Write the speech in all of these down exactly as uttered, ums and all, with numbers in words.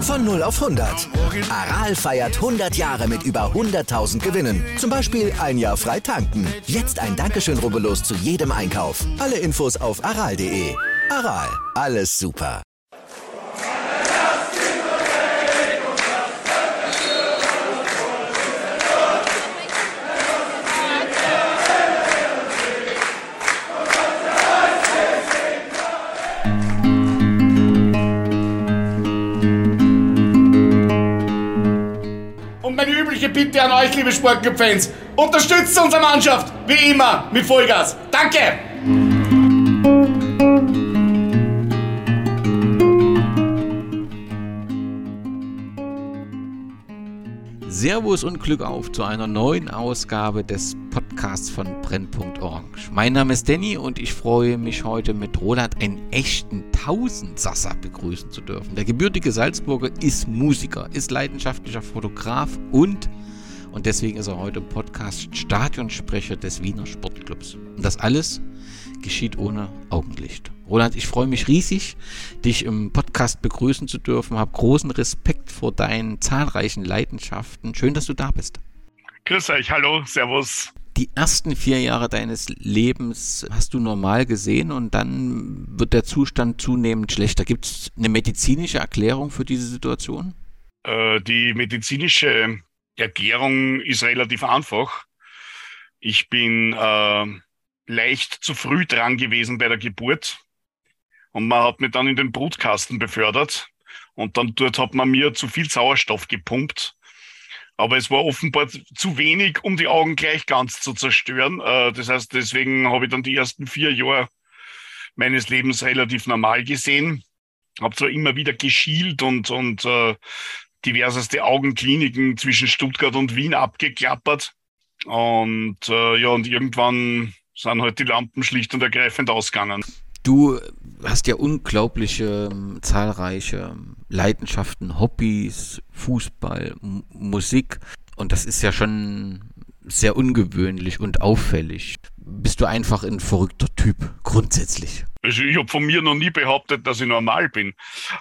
Von null auf hundert. Aral feiert hundert Jahre mit über hunderttausend Gewinnen. Zum Beispiel ein Jahr frei tanken. Jetzt ein Dankeschön, rubbellos zu jedem Einkauf. Alle Infos auf aral punkt de. Aral, alles super. Meine übliche Bitte an euch, liebe Sportclub-Fans: Unterstützt unsere Mannschaft, wie immer, mit Vollgas. Danke! Servus und Glück auf zu einer neuen Ausgabe des Podcasts von Brennpunkt Orange. Mein Name ist Danny und ich freue mich heute mit Roland einen echten Tausendsasser begrüßen zu dürfen. Der gebürtige Salzburger ist Musiker, ist leidenschaftlicher Fotograf und, und deswegen ist er heute im Podcast Stadionsprecher des Wiener Sportclubs. Und das alles geschieht ohne Augenlicht. Roland, ich freue mich riesig, dich im Podcast begrüßen zu dürfen, habe großen Respekt vor deinen zahlreichen Leidenschaften. Schön, dass du da bist. Grüß euch, hallo, servus. Die ersten vier Jahre deines Lebens hast du normal gesehen und dann wird der Zustand zunehmend schlechter. Gibt es eine medizinische Erklärung für diese Situation? Äh, die medizinische Erklärung ist relativ einfach. Ich bin äh, leicht zu früh dran gewesen bei der Geburt. Und man hat mich dann in den Brutkasten befördert und dann dort hat man mir zu viel Sauerstoff gepumpt. Aber es war offenbar zu wenig, um die Augen gleich ganz zu zerstören. Das heißt, deswegen habe ich dann die ersten vier Jahre meines Lebens relativ normal gesehen. Habe zwar immer wieder geschielt und, und äh, diverseste Augenkliniken zwischen Stuttgart und Wien abgeklappert. Und äh, ja, und irgendwann sind halt die Lampen schlicht und ergreifend ausgegangen. Du hast ja unglaubliche, zahlreiche Leidenschaften, Hobbys, Fußball, M- Musik und das ist ja schon sehr ungewöhnlich und auffällig. Bist du einfach ein verrückter Typ, grundsätzlich? Also ich habe von mir noch nie behauptet, dass ich normal bin.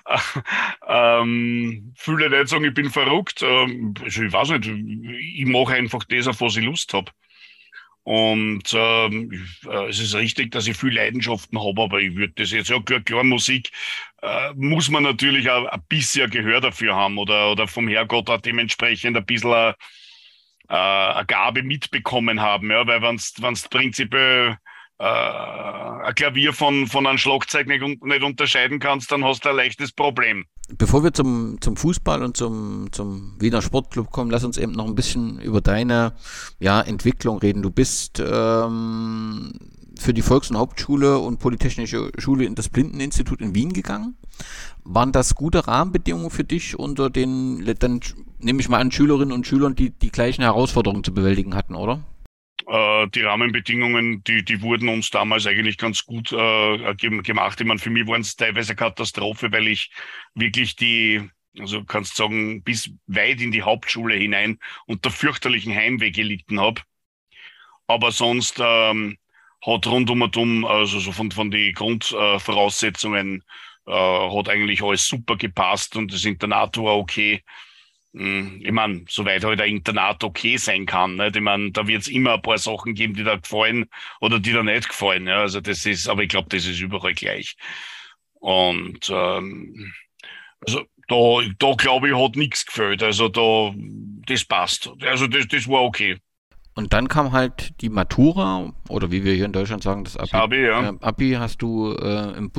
ähm, viele Leute sagen, ich bin verrückt. Ähm, also ich weiß nicht, ich mache einfach das, auf was ich Lust habe. Und ähm, äh, es ist richtig, dass ich viel Leidenschaften habe, aber ich würde das jetzt, ja klar, klar Musik äh, muss man natürlich auch ein bisschen Gehör dafür haben oder, oder vom Herrgott auch dementsprechend ein bisschen eine, äh, eine Gabe mitbekommen haben, ja, weil wenn's, wenn's prinzipiell äh, ein Klavier von, von einem Schlagzeug nicht, nicht unterscheiden kannst, dann hast du ein leichtes Problem. Bevor wir zum, zum Fußball und zum, zum Wiener Sportclub kommen, lass uns eben noch ein bisschen über deine ja, Entwicklung reden. Du bist ähm, für die Volks- und Hauptschule und Polytechnische Schule in das Blindeninstitut in Wien gegangen. Waren das gute Rahmenbedingungen für dich unter den, dann nehme ich mal an, Schülerinnen und Schülern, die die gleichen Herausforderungen zu bewältigen hatten, oder? Die Rahmenbedingungen, die, die wurden uns damals eigentlich ganz gut äh, gemacht. Ich meine, für mich waren es teilweise Katastrophe, weil ich wirklich die, also kannst sagen, bis weit in die Hauptschule hinein unter fürchterlichen Heimweh gelitten habe. Aber sonst ähm, hat rundum und um, also so von, von den Grundvoraussetzungen, äh, hat eigentlich alles super gepasst und das Internat war okay. Ich meine, soweit halt ein Internat okay sein kann. Nicht? Ich meine, da wird es immer ein paar Sachen geben, die da gefallen oder die da nicht gefallen. Ja? Also das ist, aber ich glaube, das ist überall gleich. Und ähm, also da, da glaube ich, hat nichts gefällt. Also da, das passt. Also das, das war okay. Und dann kam halt die Matura, oder wie wir hier in Deutschland sagen, das Abi. Abi, ja. Äh, Abi hast du äh, im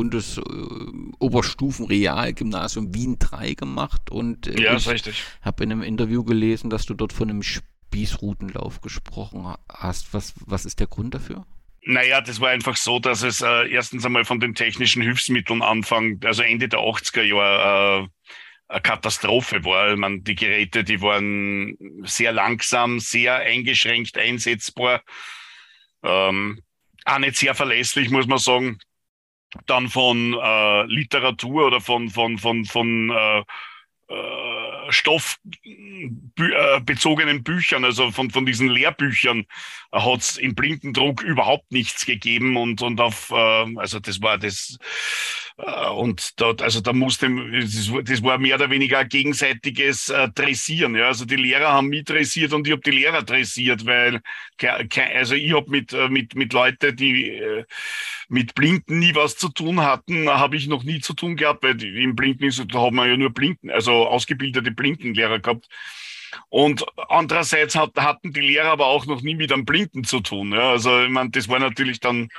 Bundesoberstufenrealgymnasium Wien drei gemacht und äh, ja, ich richtig. habe in einem Interview gelesen, dass du dort von einem Spießrutenlauf gesprochen hast. Was, was ist der Grund dafür? Naja, das war einfach so, dass es äh, erstens einmal von den technischen Hilfsmitteln Anfang, also Ende der achtziger Jahre, äh, eine Katastrophe war. Ich meine, die Geräte, die waren sehr langsam, sehr eingeschränkt einsetzbar, ähm, auch nicht sehr verlässlich, muss man sagen. Dann von äh, Literatur oder von von von von äh, äh, stoffbezogenen Büchern, also von von diesen Lehrbüchern, äh, hat es im Blindendruck überhaupt nichts gegeben und und auf äh, also das war das Und dort, also da musste, das war mehr oder weniger ein gegenseitiges äh, Dressieren. Ja, also die Lehrer haben mich dressiert und ich habe die Lehrer dressiert, weil, also ich habe mit mit mit Leuten, die äh, mit Blinden nie was zu tun hatten, habe ich noch nie zu tun gehabt, weil im Blindeninstitut haben wir ja nur Blinden, also ausgebildete Blindenlehrer gehabt. Und andererseits hat, hatten die Lehrer aber auch noch nie mit einem Blinden zu tun. Ja, also ich meine, das war natürlich dann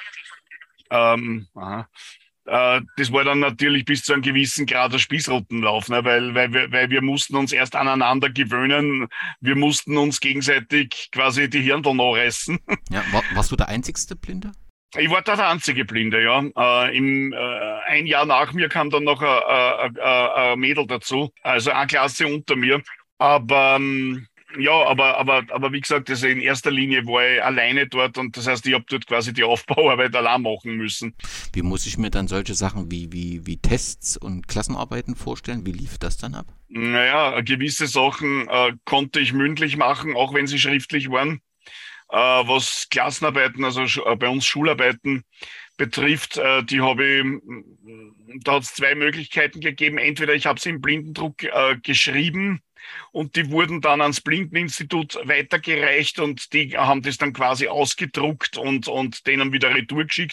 ähm, aha. Das war dann natürlich bis zu einem gewissen Grad der Spießrutenlauf, ne? weil, weil, wir, weil wir mussten uns erst aneinander gewöhnen. Wir mussten uns gegenseitig quasi die Hirnl nachreißen. Ja, war, warst du der einzigste Blinde? Ich war da der einzige Blinde, ja. Äh, im, äh, ein Jahr nach mir kam dann noch ein, ein, ein Mädel dazu, also eine Klasse unter mir. Aber ähm, ja, aber, aber, aber wie gesagt, also in erster Linie war ich alleine dort und das heißt, ich habe dort quasi die Aufbauarbeit allein machen müssen. Wie muss ich mir dann solche Sachen wie, wie, wie Tests und Klassenarbeiten vorstellen? Wie lief das dann ab? Naja, gewisse Sachen äh, konnte ich mündlich machen, auch wenn sie schriftlich waren. Äh, was Klassenarbeiten, also äh, bei uns Schularbeiten betrifft, äh, die habe ich, da hat es zwei Möglichkeiten gegeben. Entweder ich habe sie im Blindendruck äh, geschrieben, und die wurden dann ans Blindeninstitut weitergereicht und die haben das dann quasi ausgedruckt und, und denen wieder retour geschickt.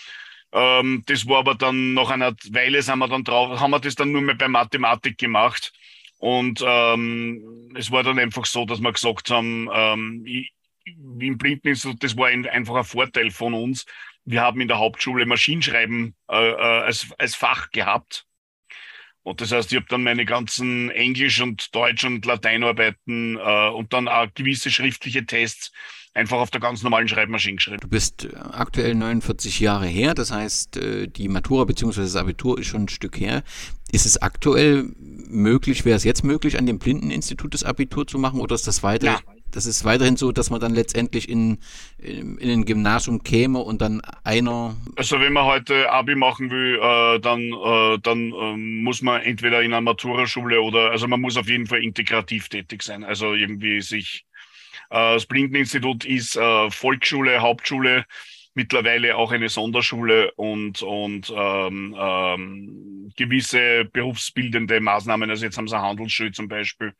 Ähm, das war aber dann nach einer Weile sind wir dann drauf, haben wir das dann nur mehr bei Mathematik gemacht. Und ähm, es war dann einfach so, dass wir gesagt haben, ähm, ich, im Blindeninstitut, das war ein, einfach ein Vorteil von uns. Wir haben in der Hauptschule Maschinenschreiben äh, äh, als, als Fach gehabt. Und das heißt, ich habe dann meine ganzen Englisch- und Deutsch- und Lateinarbeiten äh, und dann auch gewisse schriftliche Tests einfach auf der ganz normalen Schreibmaschine geschrieben. Du bist aktuell neunundvierzig Jahre her, das heißt, die Matura bzw. das Abitur ist schon ein Stück her. Ist es aktuell möglich, wäre es jetzt möglich, an dem Blindeninstitut das Abitur zu machen oder ist das weiter? Ja. Das ist weiterhin so, dass man dann letztendlich in, in, in ein Gymnasium käme und dann einer... Also wenn man heute Abi machen will, äh, dann, äh, dann äh, muss man entweder in einer Maturaschule oder, also man muss auf jeden Fall integrativ tätig sein. Also irgendwie sich... Äh, das Blindeninstitut ist äh, Volksschule, Hauptschule, mittlerweile auch eine Sonderschule und, und ähm, ähm, gewisse berufsbildende Maßnahmen. Also jetzt haben sie eine Handelsschule zum Beispiel.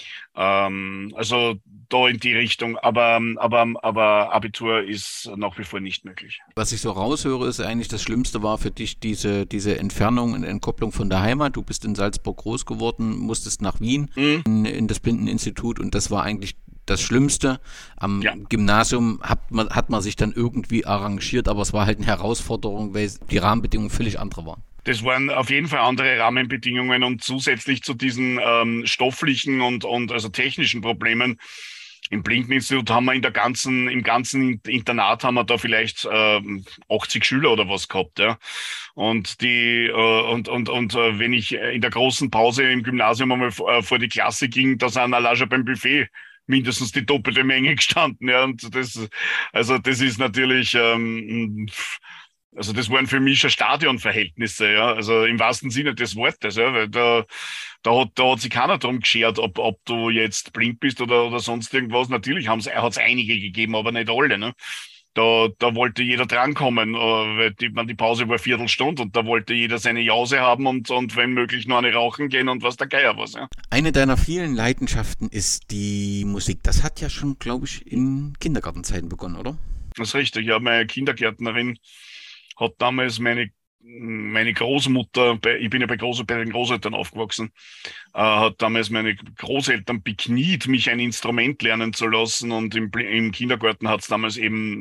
Ähm, also da in die Richtung, aber, aber, aber Abitur ist nach wie vor nicht möglich. Was ich so raushöre, ist eigentlich das Schlimmste war für dich diese, diese Entfernung und Entkopplung von der Heimat. Du bist in Salzburg groß geworden, musstest nach Wien mhm. in, in das Blindeninstitut und das war eigentlich das Schlimmste. Am ja. Gymnasium hat man, hat man sich dann irgendwie arrangiert, aber es war halt eine Herausforderung, weil die Rahmenbedingungen völlig andere waren. Das waren auf jeden Fall andere Rahmenbedingungen und zusätzlich zu diesen ähm, stofflichen und, und also technischen Problemen im Blindeninstitut haben wir in der ganzen, im ganzen Internat haben wir da vielleicht ähm, achtzig Schüler oder was gehabt, ja. Und die äh, und und und äh, wenn ich in der großen Pause im Gymnasium einmal äh, vor die Klasse ging, da sind allein schon beim Buffet mindestens die doppelte Menge gestanden, ja. Und das, also das ist natürlich ähm, Also das waren für mich schon Stadionverhältnisse, ja, also im wahrsten Sinne des Wortes, ja, weil da, da hat, da hat sich keiner drum geschert, ob, ob du jetzt blind bist oder, oder sonst irgendwas. Natürlich hat es einige gegeben, aber nicht alle, ne. Da, da wollte jeder drankommen, weil die, man, die Pause war Viertelstunde und da wollte jeder seine Jause haben und, und wenn möglich noch eine rauchen gehen und was der Geier was, ja. Eine deiner vielen Leidenschaften ist die Musik. Das hat ja schon, glaube ich, in Kindergartenzeiten begonnen, oder? Das ist richtig, ja, meine Kindergärtnerin hat damals meine meine Großmutter, bei, ich bin ja bei, Groß, bei den Großeltern aufgewachsen, äh, hat damals meine Großeltern bekniet, mich ein Instrument lernen zu lassen und im, im Kindergarten hat es damals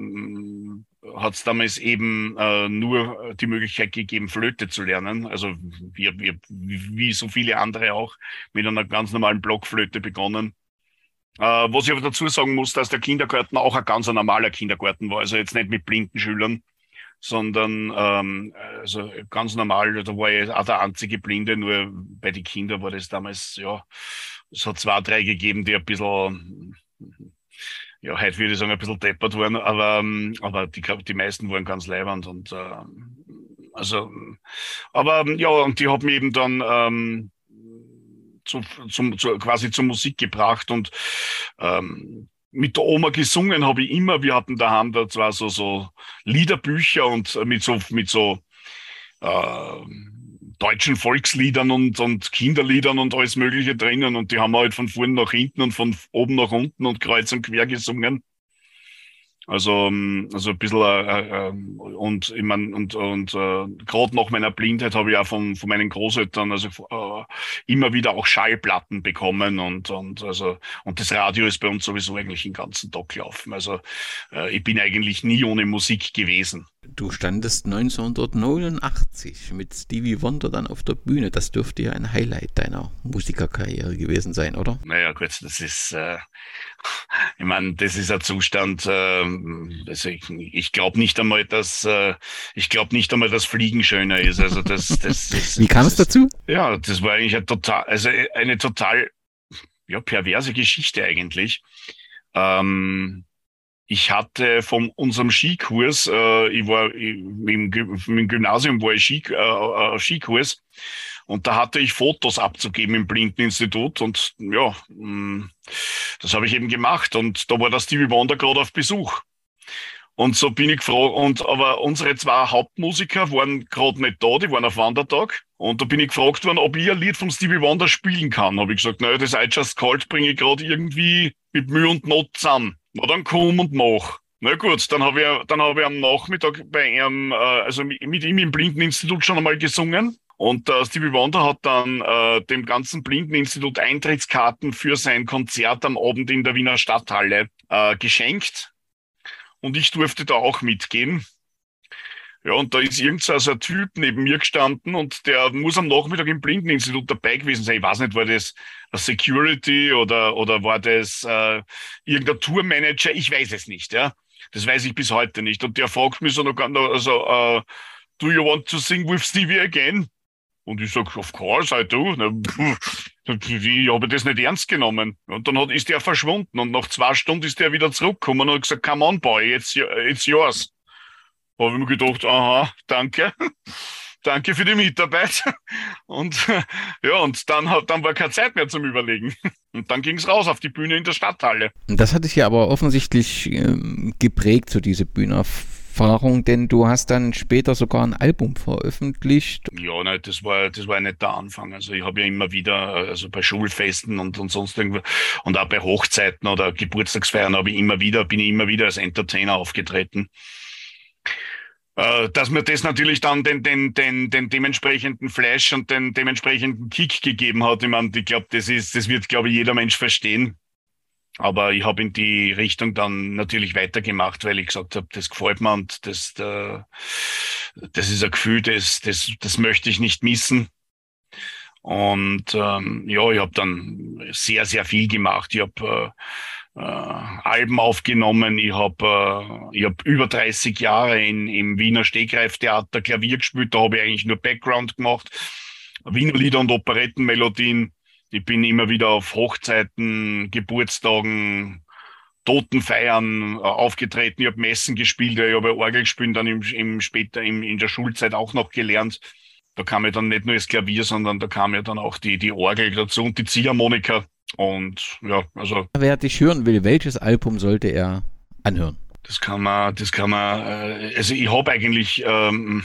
eben hat es damals eben äh, nur die Möglichkeit gegeben, Flöte zu lernen, also wir, wir, wie so viele andere auch, mit einer ganz normalen Blockflöte begonnen. Äh, was ich aber dazu sagen muss, dass der Kindergarten auch ein ganz normaler Kindergarten war, also jetzt nicht mit blinden Schülern, sondern ähm, also ganz normal, da war ich auch der einzige Blinde, nur bei den Kindern war das damals, ja, es hat zwei, drei gegeben, die ein bisschen, ja, heute würde ich sagen, ein bisschen deppert waren, aber, aber die, die meisten waren ganz leibernd und äh, also, aber ja, und die haben mich eben dann ähm, zu, zum, zu, quasi zur Musik gebracht und ähm, mit der Oma gesungen habe ich immer. Wir hatten daheim da zwar so, so Liederbücher und mit so, mit so, äh, deutschen Volksliedern und, und Kinderliedern und alles Mögliche drinnen. Und die haben wir halt von vorn nach hinten und von oben nach unten und kreuz und quer gesungen. Also, also ein bisschen, äh, äh, und ich mein, und, und äh, gerade nach meiner Blindheit habe ich auch von, von meinen Großeltern also äh, immer wieder auch Schallplatten bekommen und, und, also, und das Radio ist bei uns sowieso eigentlich den ganzen Tag gelaufen. Also äh, ich bin eigentlich nie ohne Musik gewesen. Du standest neunzehnhundertneunundachtzig mit Stevie Wonder dann auf der Bühne. Das dürfte ja ein Highlight deiner Musikerkarriere gewesen sein, oder? Naja, gut, das ist, äh, ich meine, das ist ein Zustand, äh, also ich, ich glaube nicht einmal, dass, äh, ich glaube nicht einmal, dass Fliegen schöner ist. Also das, das, das Wie kam es dazu? Ja, das war eigentlich eine total, also eine total, ja, perverse Geschichte eigentlich. Ähm, Ich hatte von unserem Skikurs, äh, ich war ich, im, im Gymnasium war ich Ski, äh, Skikurs und da hatte ich Fotos abzugeben im Blindeninstitut und ja, mh, das habe ich eben gemacht und da war der Stevie Wonder gerade auf Besuch. Und so bin ich gefragt, und aber unsere zwei Hauptmusiker waren gerade nicht da, die waren auf Wandertag. Und da bin ich gefragt worden, ob ich ein Lied vom Stevie Wonder spielen kann. Habe ich gesagt, naja, das I Just Called bringe ich gerade irgendwie mit Mühe und Not zusammen. Na dann komm und mach. Na gut, dann habe ich, dann habe ich am Nachmittag bei ihm, äh, also mit, mit ihm im Blindeninstitut schon einmal gesungen. Und äh, Stevie Wonder hat dann äh, dem ganzen Blindeninstitut Eintrittskarten für sein Konzert am Abend in der Wiener Stadthalle äh, geschenkt. Und ich durfte da auch mitgehen. Ja, und da ist irgend so ein Typ neben mir gestanden und der muss am Nachmittag im Blindeninstitut dabei gewesen sein. Ich weiß nicht, war das ein Security oder, oder war das äh, irgendein Tourmanager? Ich weiß es nicht, ja. Das weiß ich bis heute nicht. Und der fragt mich so noch ganz, also, uh, do you want to sing with Stevie again? Und ich sag, of course I do. Ich habe das nicht ernst genommen. Und dann hat, ist der verschwunden. Und nach zwei Stunden ist der wieder zurückgekommen und hat gesagt, come on, boy, it's, it's yours. Habe ich mir gedacht, aha, danke. Danke für die Mitarbeit. Und ja, und dann, hat, dann war keine Zeit mehr zum Überlegen. Und dann ging es raus auf die Bühne in der Stadthalle. Das hat dich ja aber offensichtlich ähm, geprägt, so diese Bühnenerfahrung, denn du hast dann später sogar ein Album veröffentlicht. Ja, nein, das war, das war nicht der Anfang. Also ich habe ja immer wieder, also bei Schulfesten und, und sonst irgendwo, und auch bei Hochzeiten oder Geburtstagsfeiern habe ich immer wieder, bin ich immer wieder als Entertainer aufgetreten. Dass mir das natürlich dann den, den, den, den dementsprechenden Flash und den dementsprechenden Kick gegeben hat. Ich meine, ich glaube, das ist, das wird, glaube ich, jeder Mensch verstehen. Aber ich habe in die Richtung dann natürlich weitergemacht, weil ich gesagt habe, das gefällt mir und das, das ist ein Gefühl, das, das, das möchte ich nicht missen. Und ähm, ja, ich habe dann sehr, sehr viel gemacht. Ich habe äh, äh, Alben aufgenommen. Ich habe äh, ich hab über dreißig Jahre in, im Wiener Stegreiftheater Klavier gespielt. Da habe ich eigentlich nur Background gemacht. Wiener Lieder und Operettenmelodien. Ich bin immer wieder auf Hochzeiten, Geburtstagen, Totenfeiern äh, aufgetreten. Ich habe Messen gespielt. Ich habe Orgel gespielt, dann im, im später im, in der Schulzeit auch noch gelernt. Da kam ja dann nicht nur das Klavier, sondern da kam ja dann auch die, die Orgel dazu und die Ziehharmonika. Und ja, also. Wer dich hören will, welches Album sollte er anhören? Das kann man, das kann man, äh, also ich habe eigentlich ähm,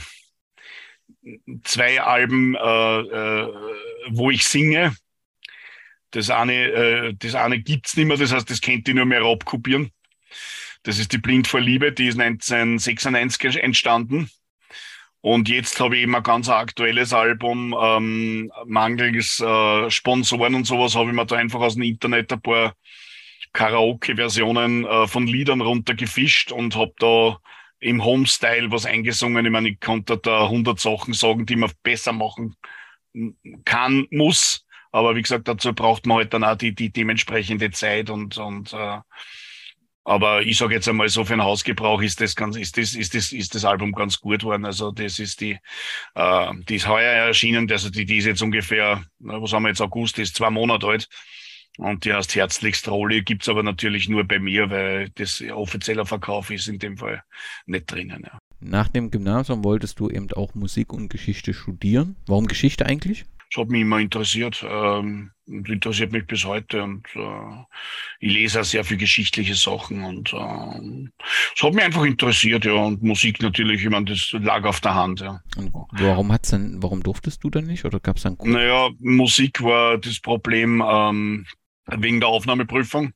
zwei Alben, äh, äh, wo ich singe. Das eine, äh, das eine gibt's nicht mehr, das heißt, das könnt ihr nur mehr abkopieren. Das ist die Blind vor Liebe, die ist neunzehnhundertsechsundneunzig entstanden. Und jetzt habe ich eben ein ganz aktuelles Album, ähm, mangels äh, Sponsoren und sowas, habe ich mir da einfach aus dem Internet ein paar Karaoke-Versionen äh, von Liedern runtergefischt und habe da im Home-Style was eingesungen. Ich meine, ich konnte da hundert Sachen sagen, die man besser machen kann, muss. Aber wie gesagt, dazu braucht man halt dann auch die, die dementsprechende Zeit und, und äh, aber ich sage jetzt einmal so, für den Hausgebrauch ist das ganz, ist das, ist das, ist das Album ganz gut geworden. Also das ist die, äh, die ist heuer erschienen, also die, die ist jetzt ungefähr, was haben wir jetzt, August, die ist zwei Monate alt. Und die heißt Herzlichst Rolli, gibt's aber natürlich nur bei mir, weil das offizieller Verkauf ist in dem Fall nicht drinnen. Ja. Nach dem Gymnasium wolltest du eben auch Musik und Geschichte studieren. Warum Geschichte eigentlich? das hat mich immer interessiert ähm, und interessiert mich bis heute. Und äh, ich lese auch sehr viel geschichtliche Sachen und äh, es hat mich einfach interessiert, ja. Und Musik natürlich, ich meine, das lag auf der Hand, ja. Und warum hat's denn, warum durftest du dann nicht? Oder gab es dann Grund? Naja, Musik war das Problem ähm, wegen der Aufnahmeprüfung.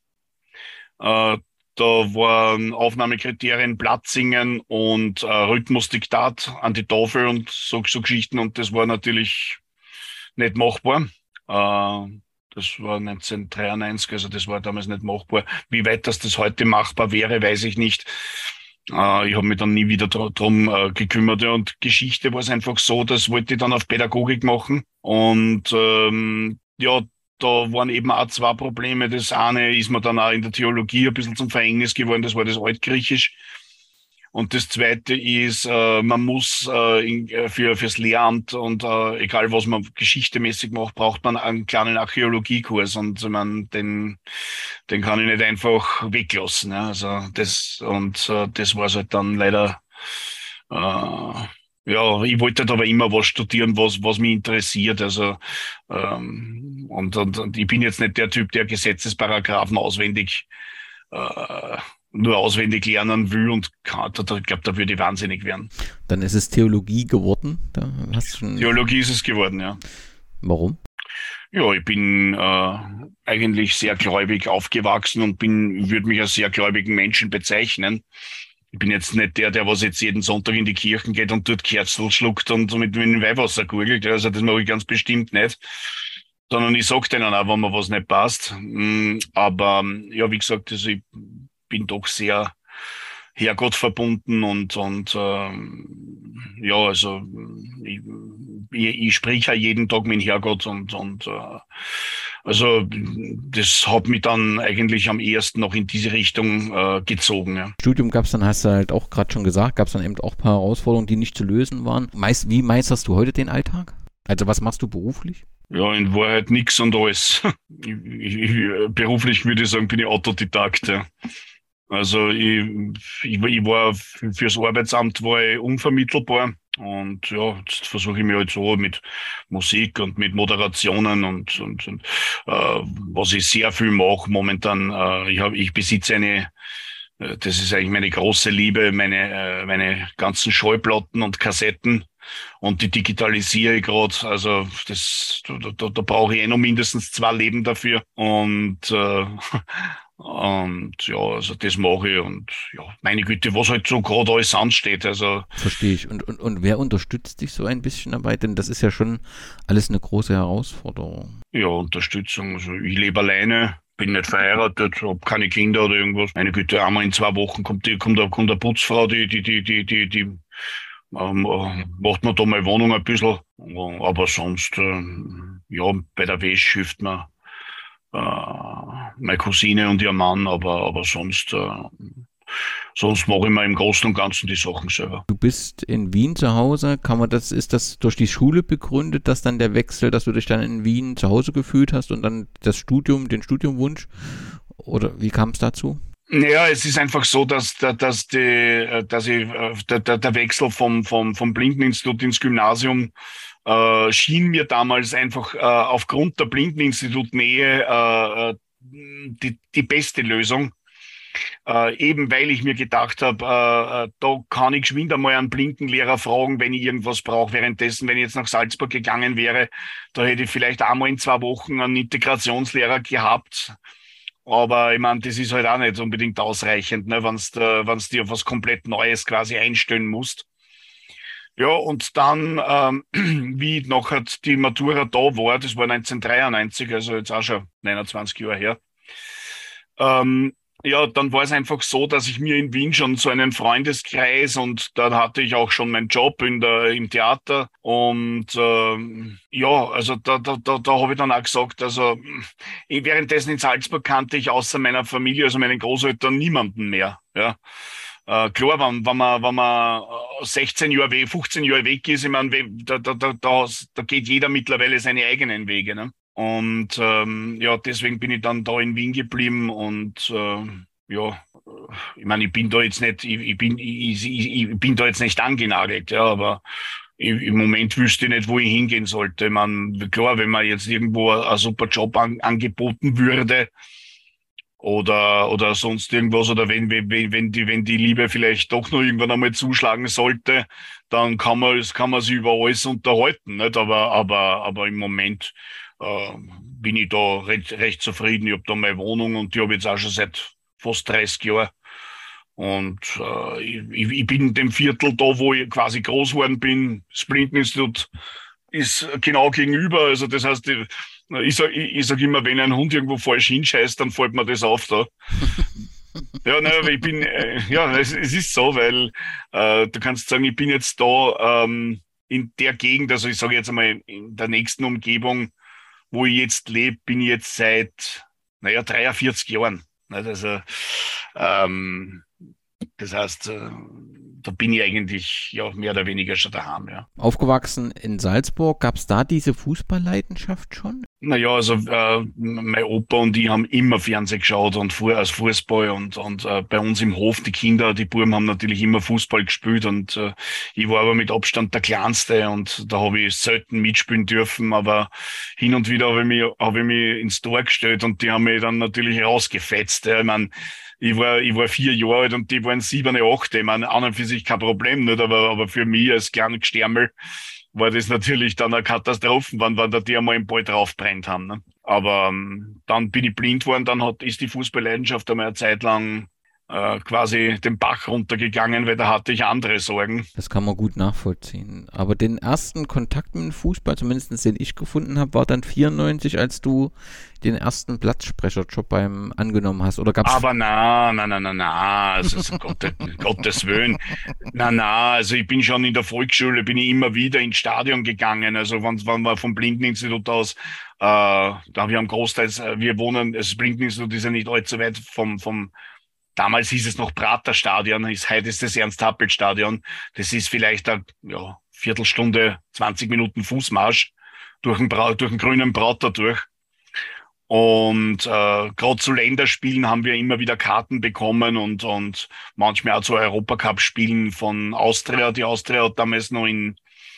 Äh, Da waren Aufnahmekriterien Blatt singen und äh, Rhythmusdiktat an die Tafel und so, so Geschichten. Und das war natürlich nicht machbar. Äh, das war neunzehnhundertdreiundneunzig, also das war damals nicht machbar. Wie weit das das heute machbar wäre, weiß ich nicht. Äh, ich habe mich dann nie wieder dr drum äh, gekümmert. Ja, und Geschichte war es einfach so, das wollte ich dann auf Pädagogik machen. Und ähm, ja, da waren eben auch zwei Probleme. Das eine ist mir dann auch in der Theologie ein bisschen zum Verhängnis geworden, das war das Altgriechisch. Und das zweite ist, äh, man muss äh, in, äh, für fürs Lehramt und äh, egal was man geschichtemäßig macht, braucht man einen kleinen Archäologiekurs und ich mein, den den kann ich nicht einfach weglassen. Ja. Also das und äh, das war halt dann leider. Äh, ja, ich wollte halt aber immer was studieren, was was mich interessiert. Also ähm, und, und und ich bin jetzt nicht der Typ, der Gesetzesparagraphen auswendig äh, nur auswendig lernen will und kann. Da, da, ich glaube, da würde ich wahnsinnig werden. Dann ist es Theologie geworden. Da hast du schon... Theologie ist es geworden, ja. Warum? Ja, ich bin äh, eigentlich sehr gläubig aufgewachsen und bin, würde mich als sehr gläubigen Menschen bezeichnen. Ich bin jetzt nicht der, der was jetzt jeden Sonntag in die Kirchen geht und dort Kerzel schluckt und mit, mit dem Weihwasser gurgelt. Also das mache ich ganz bestimmt nicht. Sondern ich sage denen auch, wenn mir was nicht passt. Aber ja, wie gesagt, also ich bin doch sehr Herrgott verbunden und und ähm, ja, also ich, ich, ich sprich ja jeden Tag mit dem Herrgott und und äh, also das hat mich dann eigentlich am ehesten noch in diese Richtung äh, gezogen. Ja. Studium gab es dann, hast du halt auch gerade schon gesagt, gab es dann eben auch ein paar Herausforderungen, die nicht zu lösen waren. Meist, wie meisterst du heute den Alltag? Also was machst du beruflich? Ja, in Wahrheit nix und alles. Ich, ich, ich, beruflich würde ich sagen, bin ich Autodidakt. Ja. Also ich, ich, ich war fürs Arbeitsamt war ich unvermittelbar und ja, jetzt versuche ich mich halt so mit Musik und mit Moderationen und, und, und äh, was ich sehr viel mache momentan. Äh, ich, hab, ich besitze eine, äh, das ist eigentlich meine große Liebe, meine, äh, meine ganzen Schallplatten und Kassetten. Und die digitalisiere ich gerade. Also das, da, da, da brauche ich eh noch mindestens zwei Leben dafür. Und äh, und ja, also das mache ich und ja, meine Güte, was halt so gerade alles ansteht. Also verstehe ich. Und, und, und wer unterstützt dich so ein bisschen dabei? Denn das ist ja schon alles eine große Herausforderung. Ja, Unterstützung. Also ich lebe alleine, bin nicht verheiratet, habe keine Kinder oder irgendwas. Meine Güte, einmal in zwei Wochen kommt die, kommt eine, kommt eine Putzfrau, die, die, die, die, die, die ähm, macht man da mal Wohnung ein bisschen. Aber sonst, äh, ja, bei der Wäsche hilft man äh, meine Cousine und ihr Mann, aber, aber sonst, äh, sonst mache ich mir im Großen und Ganzen die Sachen selber. Du bist in Wien zu Hause, kann man das, ist das durch die Schule begründet, dass dann der Wechsel, dass du dich dann in Wien zu Hause gefühlt hast und dann das Studium, den Studiumwunsch? Oder wie kam es dazu? Ja, es ist einfach so, dass, dass, die, dass ich, der, der Wechsel vom, vom, vom Blindeninstitut ins Gymnasium äh, schien mir damals einfach äh, aufgrund der Blindeninstitut-Nähe äh, die, die beste Lösung. Äh, eben weil ich mir gedacht habe, äh, da kann ich geschwind einmal einen Blindenlehrer fragen, wenn ich irgendwas brauche. Währenddessen, wenn ich jetzt nach Salzburg gegangen wäre, da hätte ich vielleicht einmal in zwei Wochen einen Integrationslehrer gehabt. Aber ich meine, das ist halt auch nicht unbedingt ausreichend, ne, wenn du wenn du dir auf was komplett Neues quasi einstellen musst. Ja, und dann, ähm, wie nachher die Matura da war, das war neunzehnhundertdreiundneunzig, also jetzt auch schon neunundzwanzig Jahre her, ähm, ja, dann war es einfach so, dass ich mir in Wien schon so einen Freundeskreis und da hatte ich auch schon meinen Job in der, im Theater und ähm, ja, also da, da, da, da habe ich dann auch gesagt, also ich, währenddessen in Salzburg kannte ich außer meiner Familie, also meinen Großeltern, niemanden mehr, ja. Äh, klar, wenn, wenn man, wenn man sechzehn Jahre weg, fünfzehn Jahre weg ist, ich meine, da, da, da, da, da geht jeder mittlerweile seine eigenen Wege, ne? Und ähm, ja, deswegen bin ich dann da in Wien geblieben und äh, ja, ich meine, ich bin da jetzt nicht, ich, ich bin, ich, ich, ich bin da jetzt nicht angenagelt, ja, aber im Moment wüsste ich nicht, wo ich hingehen sollte. Ich meine, klar, wenn man jetzt irgendwo ein super Job an, angeboten würde oder oder sonst irgendwas, oder wenn wenn wenn die wenn die Liebe vielleicht doch noch irgendwann einmal zuschlagen sollte, dann kann man kann man sich über alles unterhalten, nicht? Aber aber aber im Moment äh, bin ich da recht, recht zufrieden. Ich habe da meine Wohnung und die habe ich jetzt auch schon seit fast dreißig Jahren. Und äh, ich, ich bin in dem Viertel da, wo ich quasi groß geworden bin. Das Blindeninstitut ist genau gegenüber. Also das heißt, ich, ich sage ich, ich sag immer, wenn ein Hund irgendwo falsch hinscheißt, dann fällt mir das auf da. Ja, ne, aber ich bin, äh, ja, es, es ist so, weil äh, du kannst sagen, ich bin jetzt da ähm, in der Gegend, also ich sage jetzt einmal in der nächsten Umgebung, wo ich jetzt lebe, bin ich jetzt seit, naja, dreiundvierzig Jahren. Also, ähm, das heißt, äh, da bin ich eigentlich ja mehr oder weniger schon daheim, ja. Aufgewachsen in Salzburg, gab es da diese Fußballleidenschaft schon? Naja, also äh, mein Opa und ich haben immer Fernsehen geschaut und fuhr als Fußball und und äh, bei uns im Hof, die Kinder, die Buben haben natürlich immer Fußball gespielt und äh, ich war aber mit Abstand der Kleinste und da habe ich selten mitspielen dürfen, aber hin und wieder habe ich mich, habe ich mich ins Tor gestellt und die haben mich dann natürlich rausgefetzt. Ja. Ich meine, ich war, ich war vier Jahre alt und die waren sieben, acht. Ich meine, an und für sich kein Problem, nicht, aber, aber für mich als kleiner Gestärmel war das natürlich dann eine Katastrophe, wenn, wenn da die einmal im Ball draufbrennt haben. Ne? Aber ähm, dann bin ich blind worden, dann hat, ist die Fußballleidenschaft einmal eine Zeit lang äh, quasi den Bach runtergegangen, weil da hatte ich andere Sorgen. Das kann man gut nachvollziehen. Aber den ersten Kontakt mit dem Fußball, zumindest den ich gefunden habe, war dann vierundneunzig, als du den ersten Platzsprecherjob beim angenommen hast. Oder gab's Aber na, na, na, na, na, also so Gott, Gottes Willen. Na, na, also ich bin schon in der Volksschule, bin ich immer wieder ins Stadion gegangen. Also wenn, wenn wir vom Blindeninstitut aus, äh, da haben wir am Großteil, wir wohnen, das Blindeninstitut ist ja nicht allzu weit vom, vom, damals hieß es noch Praterstadion, ist, heute ist das Ernst-Happel-Stadion. Das ist vielleicht eine ja, Viertelstunde, zwanzig Minuten Fußmarsch durch den, Bra- durch den grünen Prater durch. Und äh, gerade zu Länderspielen haben wir immer wieder Karten bekommen und und manchmal auch zu Europacup-Spielen von Austria. Die Austria hat damals noch in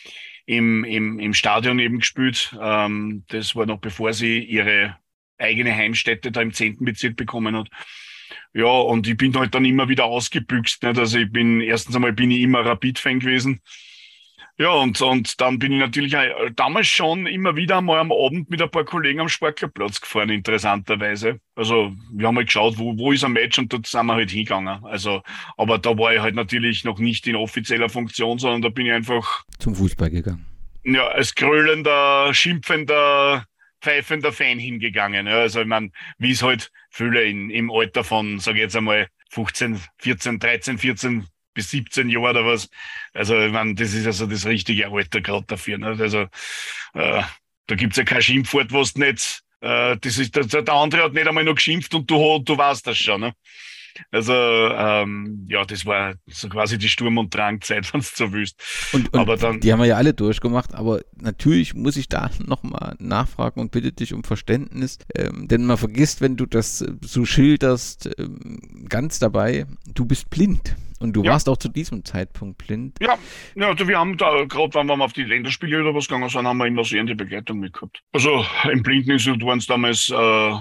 im im im Stadion eben gespielt. Ähm, das war noch bevor sie ihre eigene Heimstätte da im zehnten Bezirk bekommen hat. Ja, und ich bin halt dann immer wieder ausgebüxt. Nicht? Also ich bin, erstens einmal bin ich immer Rapid-Fan gewesen. Ja, und, und dann bin ich natürlich auch damals schon immer wieder einmal am Abend mit ein paar Kollegen am Sportlerplatz gefahren, interessanterweise. Also wir haben halt geschaut, wo, wo ist ein Match und dort sind wir halt hingegangen. Also, aber da war ich halt natürlich noch nicht in offizieller Funktion, sondern da bin ich einfach zum Fußball gegangen? Ja, als gröhlender, schimpfender, pfeifender Fan hingegangen. Ja, also ich meine, wie es halt viele in, im Alter von, sage ich jetzt einmal, fünfzehn, vierzehn, dreizehn, vierzehn bis siebzehn Jahre oder was. Also ich meine, das ist also das richtige Alter gerade dafür. Ne? Also äh, da gibt's ja kein Schimpfwort, was nicht, äh, das ist, der, der andere hat nicht einmal noch geschimpft und du, du weißt das schon. Ne? Also ähm, ja, das war so quasi die Sturm- und Drangzeit, wenn du so willst. Und, und aber dann, die haben wir ja alle durchgemacht, aber natürlich muss ich da nochmal nachfragen und bitte dich um Verständnis, ähm, denn man vergisst, wenn du das so schilderst, ähm, ganz dabei, du bist blind. Und du ja. warst auch zu diesem Zeitpunkt blind. Ja, ja, also wir haben da, gerade wenn wir auf die Länderspiele oder was gegangen sind, haben wir immer sehende Begleitung mitgehabt. Also im Blindeninstitut waren es damals, äh,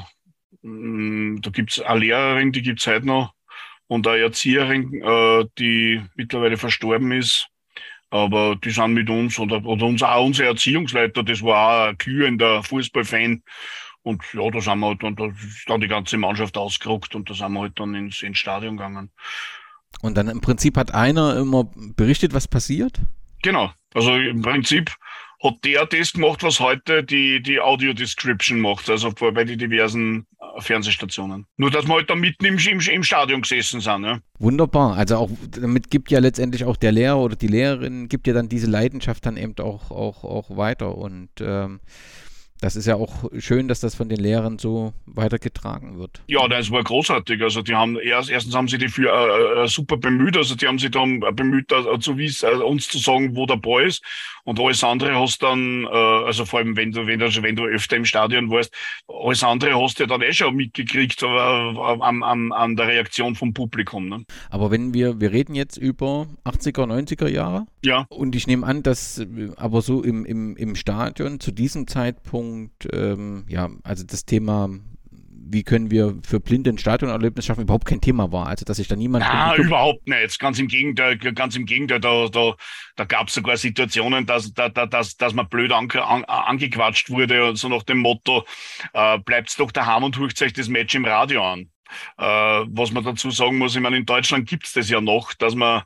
mh, da gibt's eine Lehrerin, die gibt's heute noch, und eine Erzieherin, äh, die mittlerweile verstorben ist. Aber die sind mit uns, oder, oder uns auch unser Erziehungsleiter, das war auch ein glühender Fußballfan. Und ja, da sind wir halt dann, da ist dann die ganze Mannschaft ausgerückt und da sind wir halt dann ins, ins Stadion gegangen. Und dann im Prinzip hat einer immer berichtet, was passiert? Genau. Also im Prinzip hat der das gemacht, was heute die, die Audio-Description macht, also bei den diversen Fernsehstationen. Nur, dass wir halt da mitten im, im, im Stadion gesessen sind. Ja. Wunderbar. Also auch damit gibt ja letztendlich auch der Lehrer oder die Lehrerin, gibt ja dann diese Leidenschaft dann eben auch, auch, auch weiter. Und ähm, Das ist ja auch schön, dass das von den Lehrern so weitergetragen wird. Ja, das war großartig. Also die haben erst, erstens haben sie die für äh, äh, super bemüht. Also die haben sich dann bemüht, äh, zu wissen, äh, uns zu sagen, wo der Ball ist. Und alles andere hast dann, äh, also vor allem wenn du, wenn du, wenn du öfter im Stadion warst, alles andere hast du ja dann eh schon mitgekriegt, äh, an, an, an der Reaktion vom Publikum. Ne? Aber wenn wir, wir reden jetzt über achtziger, neunziger Jahre. Ja. Und ich nehme an, dass aber so im, im, im Stadion zu diesem Zeitpunkt Ähm, ja, also das Thema, wie können wir für Blinde ein Stadionerlebnis schaffen, überhaupt kein Thema war. Also, dass sich da niemand... Ah, überhaupt nicht. Ganz im Gegenteil, ganz im Gegenteil, da, da, da gab es sogar Situationen, dass, da, da, dass, dass man blöd ange, an, angequatscht wurde, so nach dem Motto, äh, bleibt's doch daheim und hört euch das Match im Radio an. Äh, was man dazu sagen muss, ich meine, in Deutschland gibt's das ja noch, dass man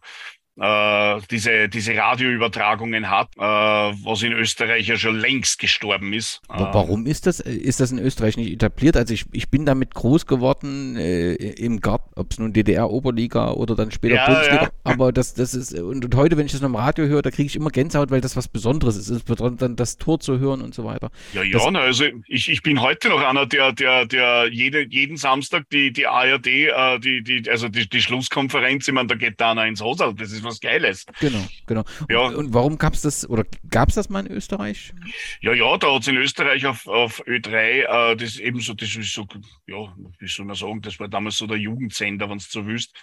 äh, diese, diese Radioübertragungen hat, äh, was in Österreich ja schon längst gestorben ist. Warum ist das, ist das in Österreich nicht etabliert? Also ich, ich bin damit groß geworden äh, im Garten, ob es nun D D R-Oberliga oder dann später ja, Bundesliga, ja. aber das, das ist, und, und heute, wenn ich das noch im Radio höre, da kriege ich immer Gänsehaut, weil das was Besonderes ist. Es bedeutet dann das Tor zu hören und so weiter. Ja, ja, das, na, also ich, ich bin heute noch einer, der, der, der jede, jeden Samstag die, die A R D, äh, die, die, also die, die Schlusskonferenz, ich meine, da geht da einer ins Haus, das ist was Geiles. Genau, genau. Ja. Und, und warum gab es das, oder gab es das mal in Österreich? Ja, ja, da hat es in Österreich auf, auf Ö drei, äh, das eben so, das ist so, ja, wie soll man sagen, das war damals so der Jugendsender, wenn du so willst.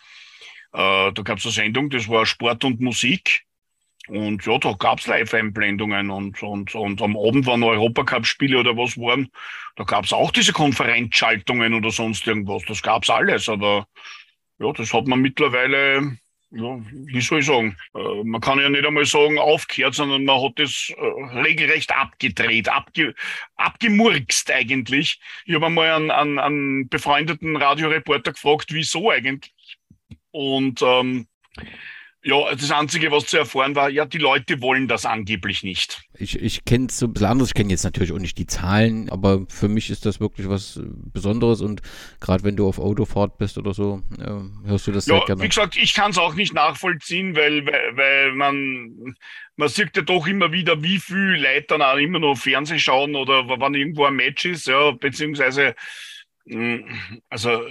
Äh, da gab es eine Sendung, das war Sport und Musik. Und ja, da gab's Live-Einblendungen und, und, und am Abend, wenn Europacup-Spiele oder was waren, da gab's auch diese Konferenzschaltungen oder sonst irgendwas. Das gab's alles, aber ja, das hat man mittlerweile, ja, wie soll ich sagen, äh, man kann ja nicht einmal sagen aufgehört, sondern man hat das äh, regelrecht abgedreht, abge, abgemurkst eigentlich. Ich habe einmal einen, einen, einen befreundeten Radioreporter gefragt, wieso eigentlich? Und ähm, ja, das Einzige, was zu erfahren war, ja, die Leute wollen das angeblich nicht. Ich, ich kenne es so ein bisschen anders, ich kenne jetzt natürlich auch nicht die Zahlen, aber für mich ist das wirklich was Besonderes und gerade wenn du auf Autofahrt bist oder so, äh, hörst du das ja, sehr gerne. Wie gesagt, ich kann es auch nicht nachvollziehen, weil, weil, weil man, man sieht ja doch immer wieder, wie viele Leute dann auch immer noch Fernsehen schauen oder wann irgendwo ein Match ist, ja, beziehungsweise, also,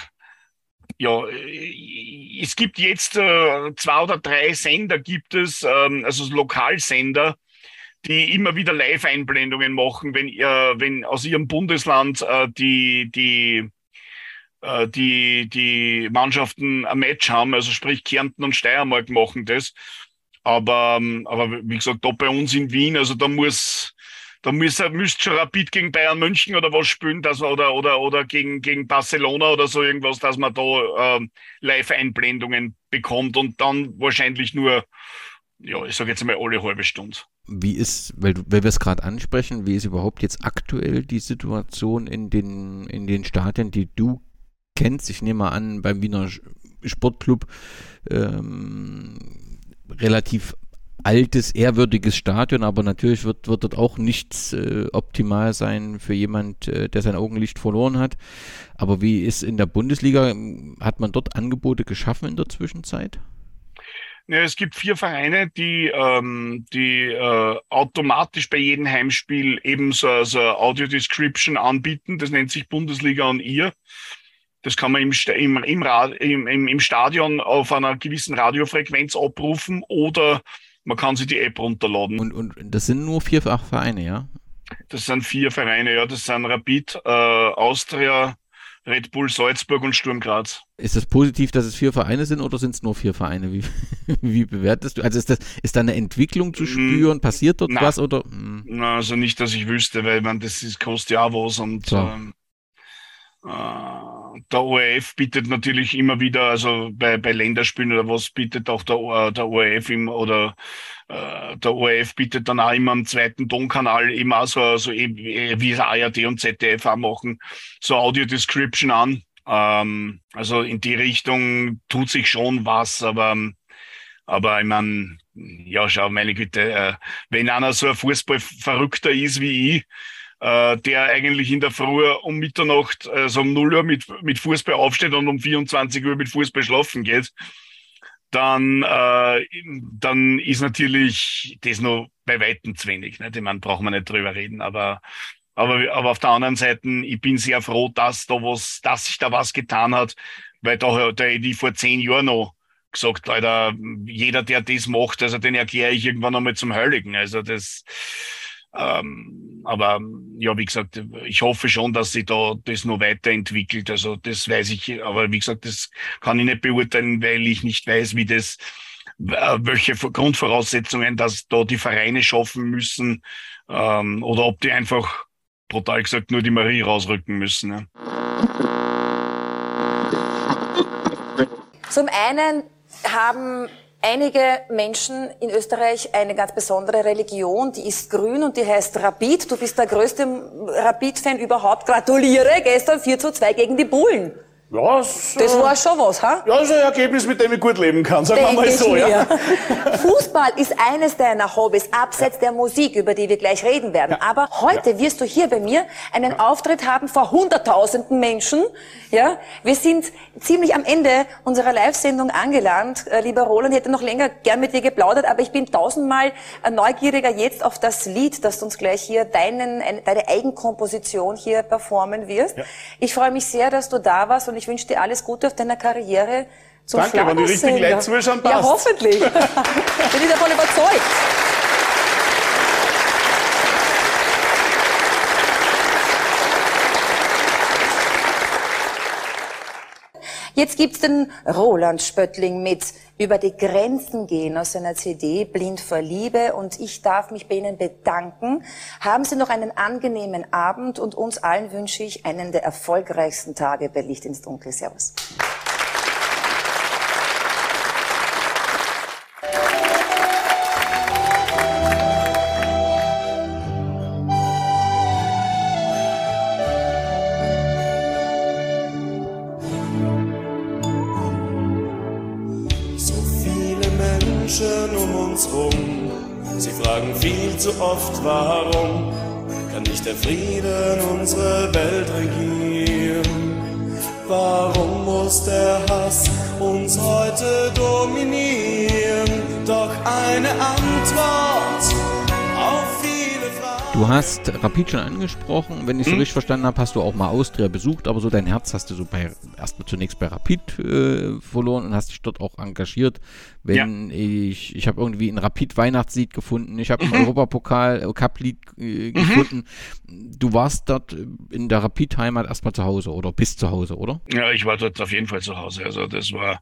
ja, es gibt jetzt äh, zwei oder drei Sender gibt es, ähm, also Lokalsender, die immer wieder Live-Einblendungen machen, wenn äh, wenn aus ihrem Bundesland äh, die die äh, die die Mannschaften ein Match haben, also sprich Kärnten und Steiermark machen das, aber aber wie gesagt, da bei uns in Wien, also da muss Da müsste müsst schon Rapid gegen Bayern München oder was spielen, dass man, oder, oder, oder gegen, gegen Barcelona oder so irgendwas, dass man da ähm, Live-Einblendungen bekommt und dann wahrscheinlich nur, ja, ich sage jetzt mal alle halbe Stunde. Wie ist, weil, du, weil wir es gerade ansprechen, wie ist überhaupt jetzt aktuell die Situation in den, in den Stadien, die du kennst? Ich nehme mal an, beim Wiener Sportclub ähm, relativ altes, ehrwürdiges Stadion, aber natürlich wird, wird dort auch nichts äh, optimal sein für jemand, äh, der sein Augenlicht verloren hat. Aber wie ist in der Bundesliga, hat man dort Angebote geschaffen in der Zwischenzeit? Ja, es gibt vier Vereine, die, ähm, die äh, automatisch bei jedem Heimspiel eben so, so Audio Description anbieten. Das nennt sich Bundesliga on Ear. Das kann man im, im, im, im, im Stadion auf einer gewissen Radiofrequenz abrufen oder man kann sich die App runterladen. Und, und das sind nur vier ach, Vereine, ja? Das sind vier Vereine, ja. Das sind Rapid, äh, Austria, Red Bull Salzburg und Sturm Graz. Ist das positiv, dass es vier Vereine sind oder sind es nur vier Vereine? Wie, wie bewertest du? Also ist das, ist da eine Entwicklung zu spüren? Passiert dort na, was? Oder? Hm. Na, also nicht, dass ich wüsste, weil man, das ist, kostet ja auch was und so. ähm, äh, der O R F bietet natürlich immer wieder, also bei, bei Länderspielen oder was, bietet auch der, der O R F im, oder äh, der O R F bietet dann auch immer am zweiten Tonkanal eben auch so, so eben, wie es A R D und Z D F auch machen, so Audio Description an. Ähm, also in die Richtung tut sich schon was, aber aber ich meine, ja, schau, meine Güte, äh, wenn einer so ein Fußballverrückter ist wie ich, äh, der eigentlich in der Früh um Mitternacht, also um null Uhr mit, mit Fußball aufsteht und um vierundzwanzig Uhr mit Fußball schlafen geht, dann, äh, dann ist natürlich das noch bei Weitem zu wenig. Nicht? Ich meine, brauchen wir nicht drüber reden, aber Aber, aber auf der anderen Seite, ich bin sehr froh, dass da was, dass sich da was getan hat, weil da, da hätte ich vor zehn Jahren noch gesagt, Alter, jeder, der das macht, also den erkläre ich irgendwann einmal zum Heiligen. Also das, ähm, aber ja, wie gesagt, ich hoffe schon, dass sich da das noch weiterentwickelt. Also das weiß ich, aber wie gesagt, das kann ich nicht beurteilen, weil ich nicht weiß, wie das, welche Grundvoraussetzungen, dass da die Vereine schaffen müssen, ähm, oder ob die einfach brutal gesagt nur die Marie rausrücken müssen. Ne? Zum einen haben einige Menschen in Österreich eine ganz besondere Religion, die ist grün und die heißt Rapid. Du bist der größte Rapid-Fan überhaupt. Gratuliere, gestern vier zu zwei gegen die Bullen. Ja, das, das war schon was, ha? Ja, das ist ein Ergebnis, mit dem ich gut leben kann, sagen wir mal so. Ja. Fußball ist eines deiner Hobbys, abseits der Musik, über die wir gleich reden werden. Ja. Aber heute ja. wirst du hier bei mir einen ja. Auftritt haben vor hunderttausenden Menschen. Ja, wir sind ziemlich am Ende unserer Live-Sendung angelangt. Äh, lieber Roland, ich hätte noch länger gern mit dir geplaudert, aber ich bin tausendmal neugieriger jetzt auf das Lied, das du uns gleich hier deinen, eine, deine Eigenkomposition hier performen wirst. Ja. Ich freue mich sehr, dass du da warst und ich wünsche dir alles Gute auf deiner Karriere zum Danke, wenn die richtig Leute zuschauen, passt. Ja, hoffentlich. Bin ich davon überzeugt. Jetzt gibt's den Roland Spöttling mit Über die Grenzen gehen aus seiner C D Blind vor Liebe und ich darf mich bei Ihnen bedanken. Haben Sie noch einen angenehmen Abend und uns allen wünsche ich einen der erfolgreichsten Tage bei Licht ins Dunkel. Servus. Um uns rum, sie fragen viel zu oft, warum kann nicht der Frieden unsere Welt regieren? Warum muss der Hass uns heute dominieren? Doch eine Antwort auf viele Fragen. Du hast Rapid schon angesprochen, wenn ich so hm. richtig verstanden habe, hast du auch mal Austria besucht, aber so dein Herz hast du so bei erstmal zunächst bei Rapid äh, verloren und hast dich dort auch engagiert. Wenn ja. ich, ich habe irgendwie ein Rapid-Weihnachtslied gefunden, ich habe ein mhm. Europapokal-Cup-Lied äh, gefunden. Mhm. Du warst dort in der Rapid-Heimat erstmal zu Hause oder bist zu Hause, oder? Ja, ich war dort auf jeden Fall zu Hause. Also das war,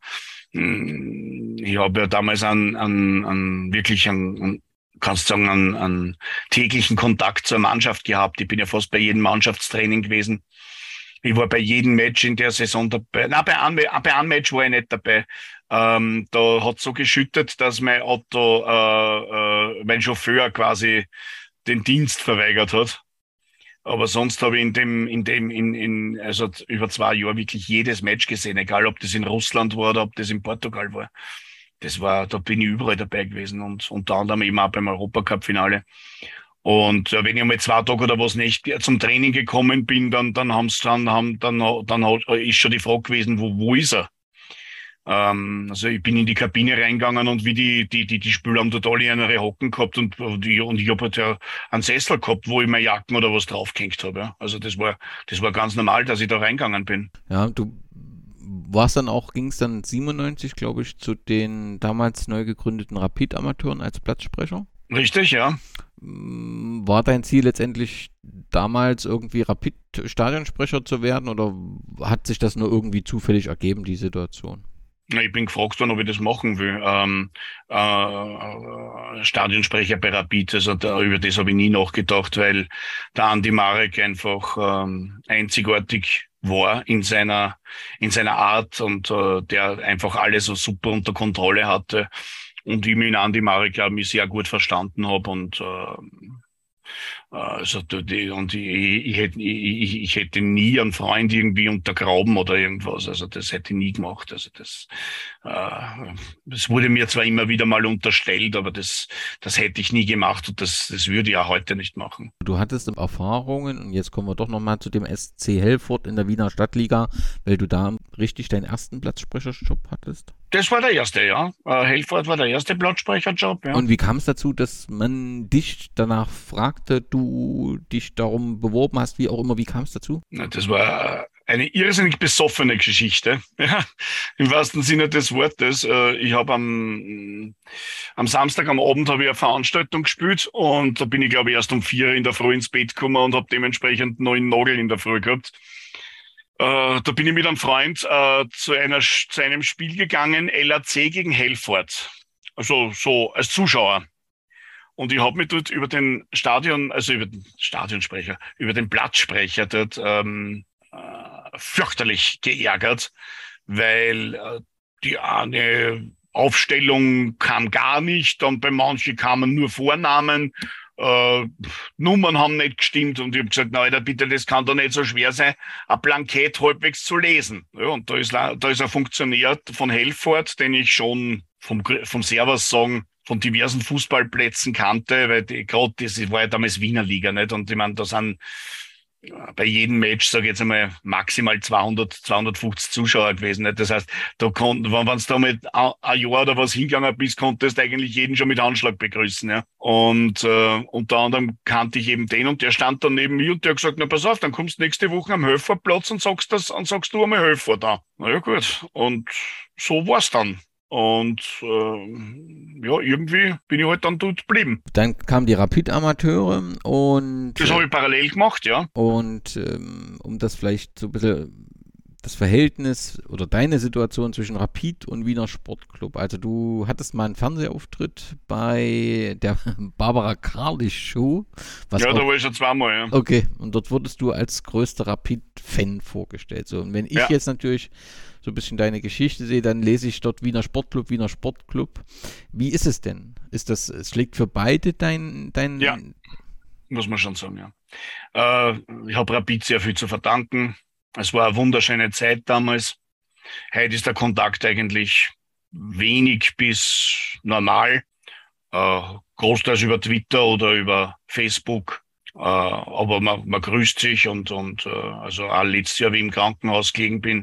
mh, ich habe ja damals an, an, an wirklich an, an kannst sagen, einen, einen täglichen Kontakt zur Mannschaft gehabt. Ich bin ja fast bei jedem Mannschaftstraining gewesen. Ich war bei jedem Match in der Saison dabei. Nein, bei einem, bei einem Match war ich nicht dabei. Ähm, da hat so geschüttet, dass mein Auto, äh, äh, mein Chauffeur quasi den Dienst verweigert hat. Aber sonst habe ich in dem, in dem, in, in, also über zwei Jahre wirklich jedes Match gesehen, egal ob das in Russland war oder ob das in Portugal war. Das war, da bin ich überall dabei gewesen und unter anderem eben auch beim Europacup-Finale. Und äh, wenn ich einmal zwei Tage oder was nicht zum Training gekommen bin, dann, dann haben's dann, haben, dann, dann hat, ist schon die Frage gewesen, wo, wo ist er? Ähm, also ich bin in die Kabine reingegangen und wie die, die, die, die Spieler haben dort alle ihre Hocken gehabt und, und ich, und ich habe halt ja einen Sessel gehabt, wo ich meine Jacken oder was draufgehängt habe. Ja. Also das war, das war ganz normal, dass ich da reingegangen bin. Ja, du warst dann auch, ging es dann siebenundneunzig, glaube ich, zu den damals neu gegründeten Rapid-Amateuren als Platzsprecher? Richtig, ja. War dein Ziel letztendlich damals irgendwie Rapid-Stadionsprecher zu werden oder hat sich das nur irgendwie zufällig ergeben, die Situation? Ich bin gefragt worden, ob ich das machen will. Ähm, äh, Stadionsprecher bei Rapid, also da, über das habe ich nie nachgedacht, weil der Andi Marek einfach ähm, einzigartig war in seiner in seiner Art und äh, der einfach alles so super unter Kontrolle hatte und ich mit Andi Marek ja mich sehr gut verstanden habe und äh, also die, und ich, ich, hätte, ich, ich hätte nie einen Freund irgendwie untergraben oder irgendwas, also das hätte ich nie gemacht. Also das, äh, das wurde mir zwar immer wieder mal unterstellt, aber das, das hätte ich nie gemacht und das, das würde ich auch heute nicht machen. Du hattest Erfahrungen und jetzt kommen wir doch nochmal zu dem S C Helford in der Wiener Stadtliga, weil du da richtig deinen ersten Blattsprecherjob hattest? Das war der erste, ja. Äh, Helfort war der erste Blattsprecherjob, ja. Und wie kam es dazu, dass man dich danach fragte, du dich darum beworben hast, wie auch immer, wie kam es dazu? Na, das war eine irrsinnig besoffene Geschichte, ja, im wahrsten Sinne des Wortes. Äh, ich habe am, am Samstag am Abend habe ich eine Veranstaltung gespielt und da bin ich, glaube ich, erst um vier in der Früh ins Bett gekommen und habe dementsprechend neun Nagel in der Früh gehabt. Äh, da bin ich mit einem Freund äh, zu, einer, zu einem Spiel gegangen, L A C gegen Helfort, also so als Zuschauer. Und ich habe mich dort über den Stadion, also über den Stadionsprecher, über den Blattsprecher dort ähm, äh, fürchterlich geärgert, weil äh, die eine Aufstellung kam gar nicht, dann bei manchen kamen nur Vornamen, äh, Nummern haben nicht gestimmt und ich habe gesagt, na Alter, bitte, das kann doch nicht so schwer sein, ein Blankett halbwegs zu lesen. Ja, und da ist, da ist ein Funktionär von Helfort, den ich schon vom, vom Servus sagen, von diversen Fußballplätzen kannte, weil die, gerade das war ja damals Wiener Liga, nicht? Und ich meine, da sind bei jedem Match, sage ich jetzt einmal, maximal zweihundert, zweihundertfünfzig Zuschauer gewesen. Nicht? Das heißt, da konnten, wenn du da mit ein Jahr oder was hingegangen bist, konntest du eigentlich jeden schon mit Handschlag begrüßen. Ja? Und äh, unter anderem kannte ich eben den und der stand dann neben mir und der hat gesagt, na pass auf, dann kommst du nächste Woche am Höferplatz und sagst das, und sagst du einmal Höfer da. Na ja, gut. Und so war's dann. Und äh, ja, irgendwie bin ich halt dann dort geblieben. Dann kamen die Rapid-Amateure und... Das habe ich parallel gemacht, ja. Und ähm, um das vielleicht so ein bisschen das Verhältnis oder deine Situation zwischen Rapid und Wiener Sportclub. Also du hattest mal einen Fernsehauftritt bei der Barbara Karlisch Show. Was ja, auch, da war ich schon zweimal, ja. Okay, und dort wurdest du als größter Rapid-Fan vorgestellt. So, und wenn ich ja. jetzt natürlich so ein bisschen deine Geschichte sehe, dann lese ich dort Wiener Sportclub, Wiener Sportclub. Wie ist es denn? Ist das, es schlägt für beide dein... dein ja, muss man schon sagen, ja. Äh, ich habe Rapid sehr viel zu verdanken. Es war eine wunderschöne Zeit damals. Heute ist der Kontakt eigentlich wenig bis normal. Äh, großteils über Twitter oder über Facebook. Äh, aber man, man grüßt sich und, und äh, also auch letztes Jahr, wie ich im Krankenhaus gelegen bin,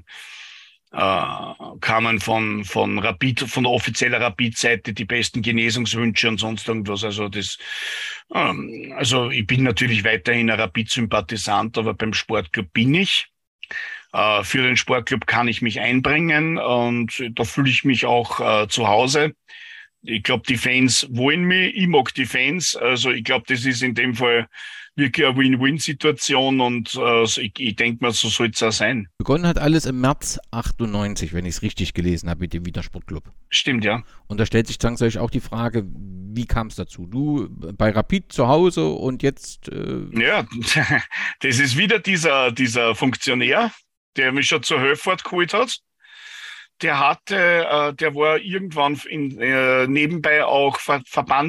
äh, kamen von, von Rapid, von der offiziellen Rapid-Seite die besten Genesungswünsche und sonst irgendwas. Also das, ähm, also ich bin natürlich weiterhin ein Rapid-Sympathisant, aber beim Sportclub bin ich. Uh, für den Sportclub kann ich mich einbringen und da fühle ich mich auch uh, zu Hause. Ich glaube, die Fans wollen mich, ich mag die Fans. Also ich glaube, das ist in dem Fall wirklich eine Win-Win-Situation und uh, ich, ich denke mal, so soll es auch sein. Begonnen hat alles im März achtundneunzig, wenn ich es richtig gelesen habe mit dem Wiener Sportclub. Stimmt, ja. Und da stellt sich zwangsläufig auch die Frage, wie kam es dazu? Du bei Rapid zu Hause und jetzt... Äh ja, das ist wieder dieser, dieser Funktionär, der mich schon zur Höfort geholt hat. Der hatte, äh, der war irgendwann in, äh, nebenbei auch Ver-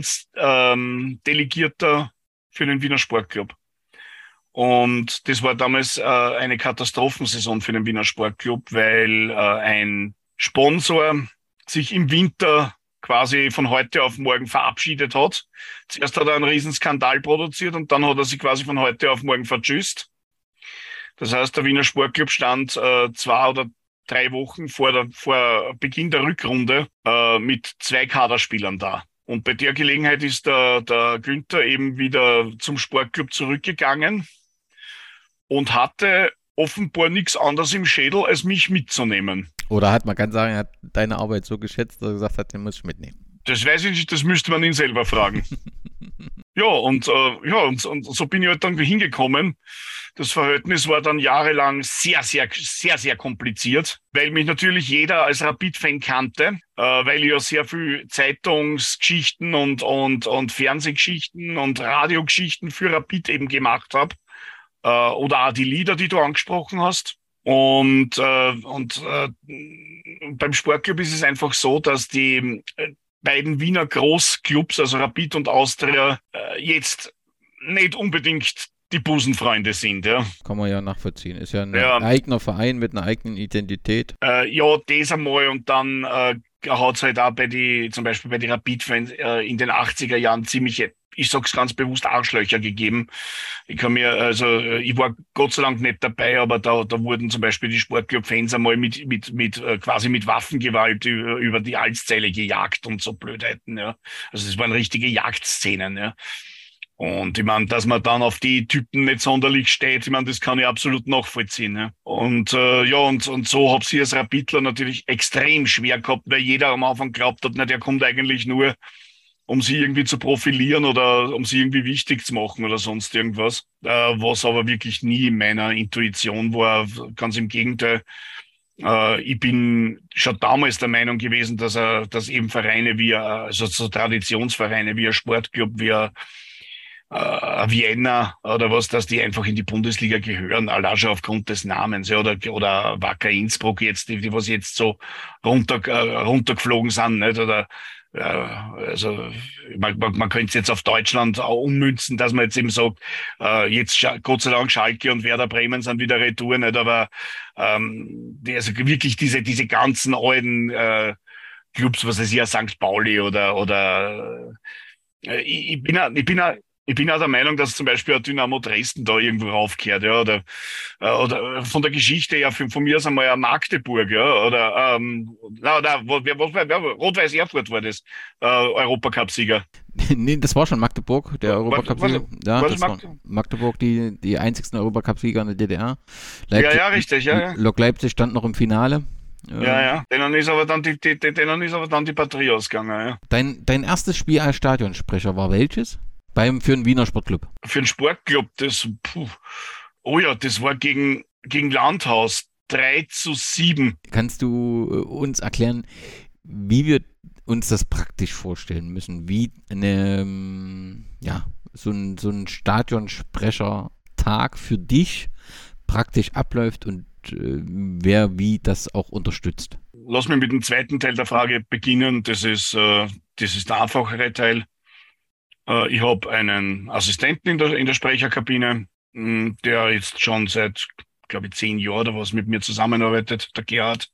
Verbandsdelegierter ähm, für den Wiener Sportclub. Und das war damals äh, eine Katastrophensaison für den Wiener Sportclub, weil äh, ein Sponsor sich im Winter quasi von heute auf morgen verabschiedet hat. Zuerst hat er einen riesen Skandal produziert und dann hat er sich quasi von heute auf morgen vertschüsst. Das heißt, der Wiener Sportclub stand äh, zwei oder drei Wochen vor, der, vor Beginn der Rückrunde äh, mit zwei Kaderspielern da. Und bei der Gelegenheit ist der, der Günther eben wieder zum Sportclub zurückgegangen und hatte offenbar nichts anderes im Schädel, als mich mitzunehmen. Oder hat man kann sagen, er hat deine Arbeit so geschätzt, dass er gesagt hat, den muss ich mitnehmen. Das weiß ich nicht, das müsste man ihn selber fragen. Ja, und, äh, ja und, und so bin ich halt dann hingekommen. Das Verhältnis war dann jahrelang sehr, sehr, sehr, sehr kompliziert, weil mich natürlich jeder als Rapid-Fan kannte, äh, weil ich ja sehr viel Zeitungsgeschichten und, und, und Fernsehgeschichten und Radiogeschichten für Rapid eben gemacht habe. Äh, oder auch die Lieder, die du angesprochen hast. Und, äh, und äh, beim Sportclub ist es einfach so, dass die äh, beiden Wiener Großclubs, also Rapid und Austria, äh, jetzt nicht unbedingt die Busenfreunde sind. Ja. Kann man ja nachvollziehen. Ist ja ein ja. eigener Verein mit einer eigenen Identität. Äh, ja, das einmal und dann äh, hat es halt auch bei die, zum Beispiel bei den Rapid-Fans äh, in den achtziger Jahren ziemlich, ich sag's ganz bewusst, Arschlöcher gegeben. Ich kann mir, also ich war Gott sei Dank nicht dabei, aber da, da wurden zum Beispiel die Sportclub-Fans einmal mit, mit, mit äh, quasi mit Waffengewalt über, über die Alszeile gejagt und so Blödheiten, ja. Also es waren richtige Jagdszenen, ja. Und ich meine, dass man dann auf die Typen nicht sonderlich steht, ich meine, das kann ich absolut nachvollziehen. Ja. Und äh, ja, und, und so habe ich als Rapidler natürlich extrem schwer gehabt, weil jeder am Anfang glaubt hat, na, der kommt eigentlich nur, um sie irgendwie zu profilieren oder um sie irgendwie wichtig zu machen oder sonst irgendwas. Äh, was aber wirklich nie in meiner Intuition war, ganz im Gegenteil. Äh, ich bin schon damals der Meinung gewesen, dass er, dass eben Vereine wie, also so Traditionsvereine wie ein Sportclub, wie ein äh, Vienna oder was, dass die einfach in die Bundesliga gehören, allein schon aufgrund des Namens, ja, oder, oder Wacker Innsbruck jetzt, die, die was jetzt so runter, äh, runtergeflogen sind, nicht, oder, ja, also, man, man, man könnte es jetzt auf Deutschland auch ummünzen, dass man jetzt eben sagt, äh, jetzt, Gott sei Dank, Schalke und Werder Bremen sind wieder retour, nicht, aber, ähm, die, also wirklich diese, diese ganzen alten, äh, Clubs, was weiß ich, Sankt Pauli oder, oder, äh, ich, ich bin ja, ich bin ja, Ich bin auch der Meinung, dass zum Beispiel ein Dynamo Dresden da irgendwo raufkehrt, ja, oder, oder von der Geschichte her, von mir aus einmal ein Magdeburg, ja, oder, ähm, na, na, wer, was, wer, Rot-Weiß Erfurt war das, äh, Europacup-Sieger. Nee, das war schon Magdeburg, der Europacup-Sieger. Ja, was das Magde- war Magdeburg, die, die einzigsten Europacup-Sieger in der D D R. Leipzig, ja, ja, richtig, ja, ja. Lok Leipzig stand noch im Finale. Ja, ja, denen ist aber dann die, die, denen ist aber dann die Batterie ausgegangen, ja. Dein, dein erstes Spiel als Stadionsprecher war welches? Beim, für den Wiener Sportclub. Für den Sportclub, das, puh, oh ja, das war gegen, gegen Landhaus, drei zu sieben. Kannst du uns erklären, wie wir uns das praktisch vorstellen müssen? Wie eine, ja, so ein, so ein Stadionsprecher-Tag für dich praktisch abläuft und äh, wer wie das auch unterstützt? Lass mich mit dem zweiten Teil der Frage beginnen. Das ist, äh, das ist der einfachere Teil. Ich habe einen Assistenten in der, in der Sprecherkabine, der jetzt schon seit, glaube ich, zehn Jahren oder was mit mir zusammenarbeitet, der Gerhard.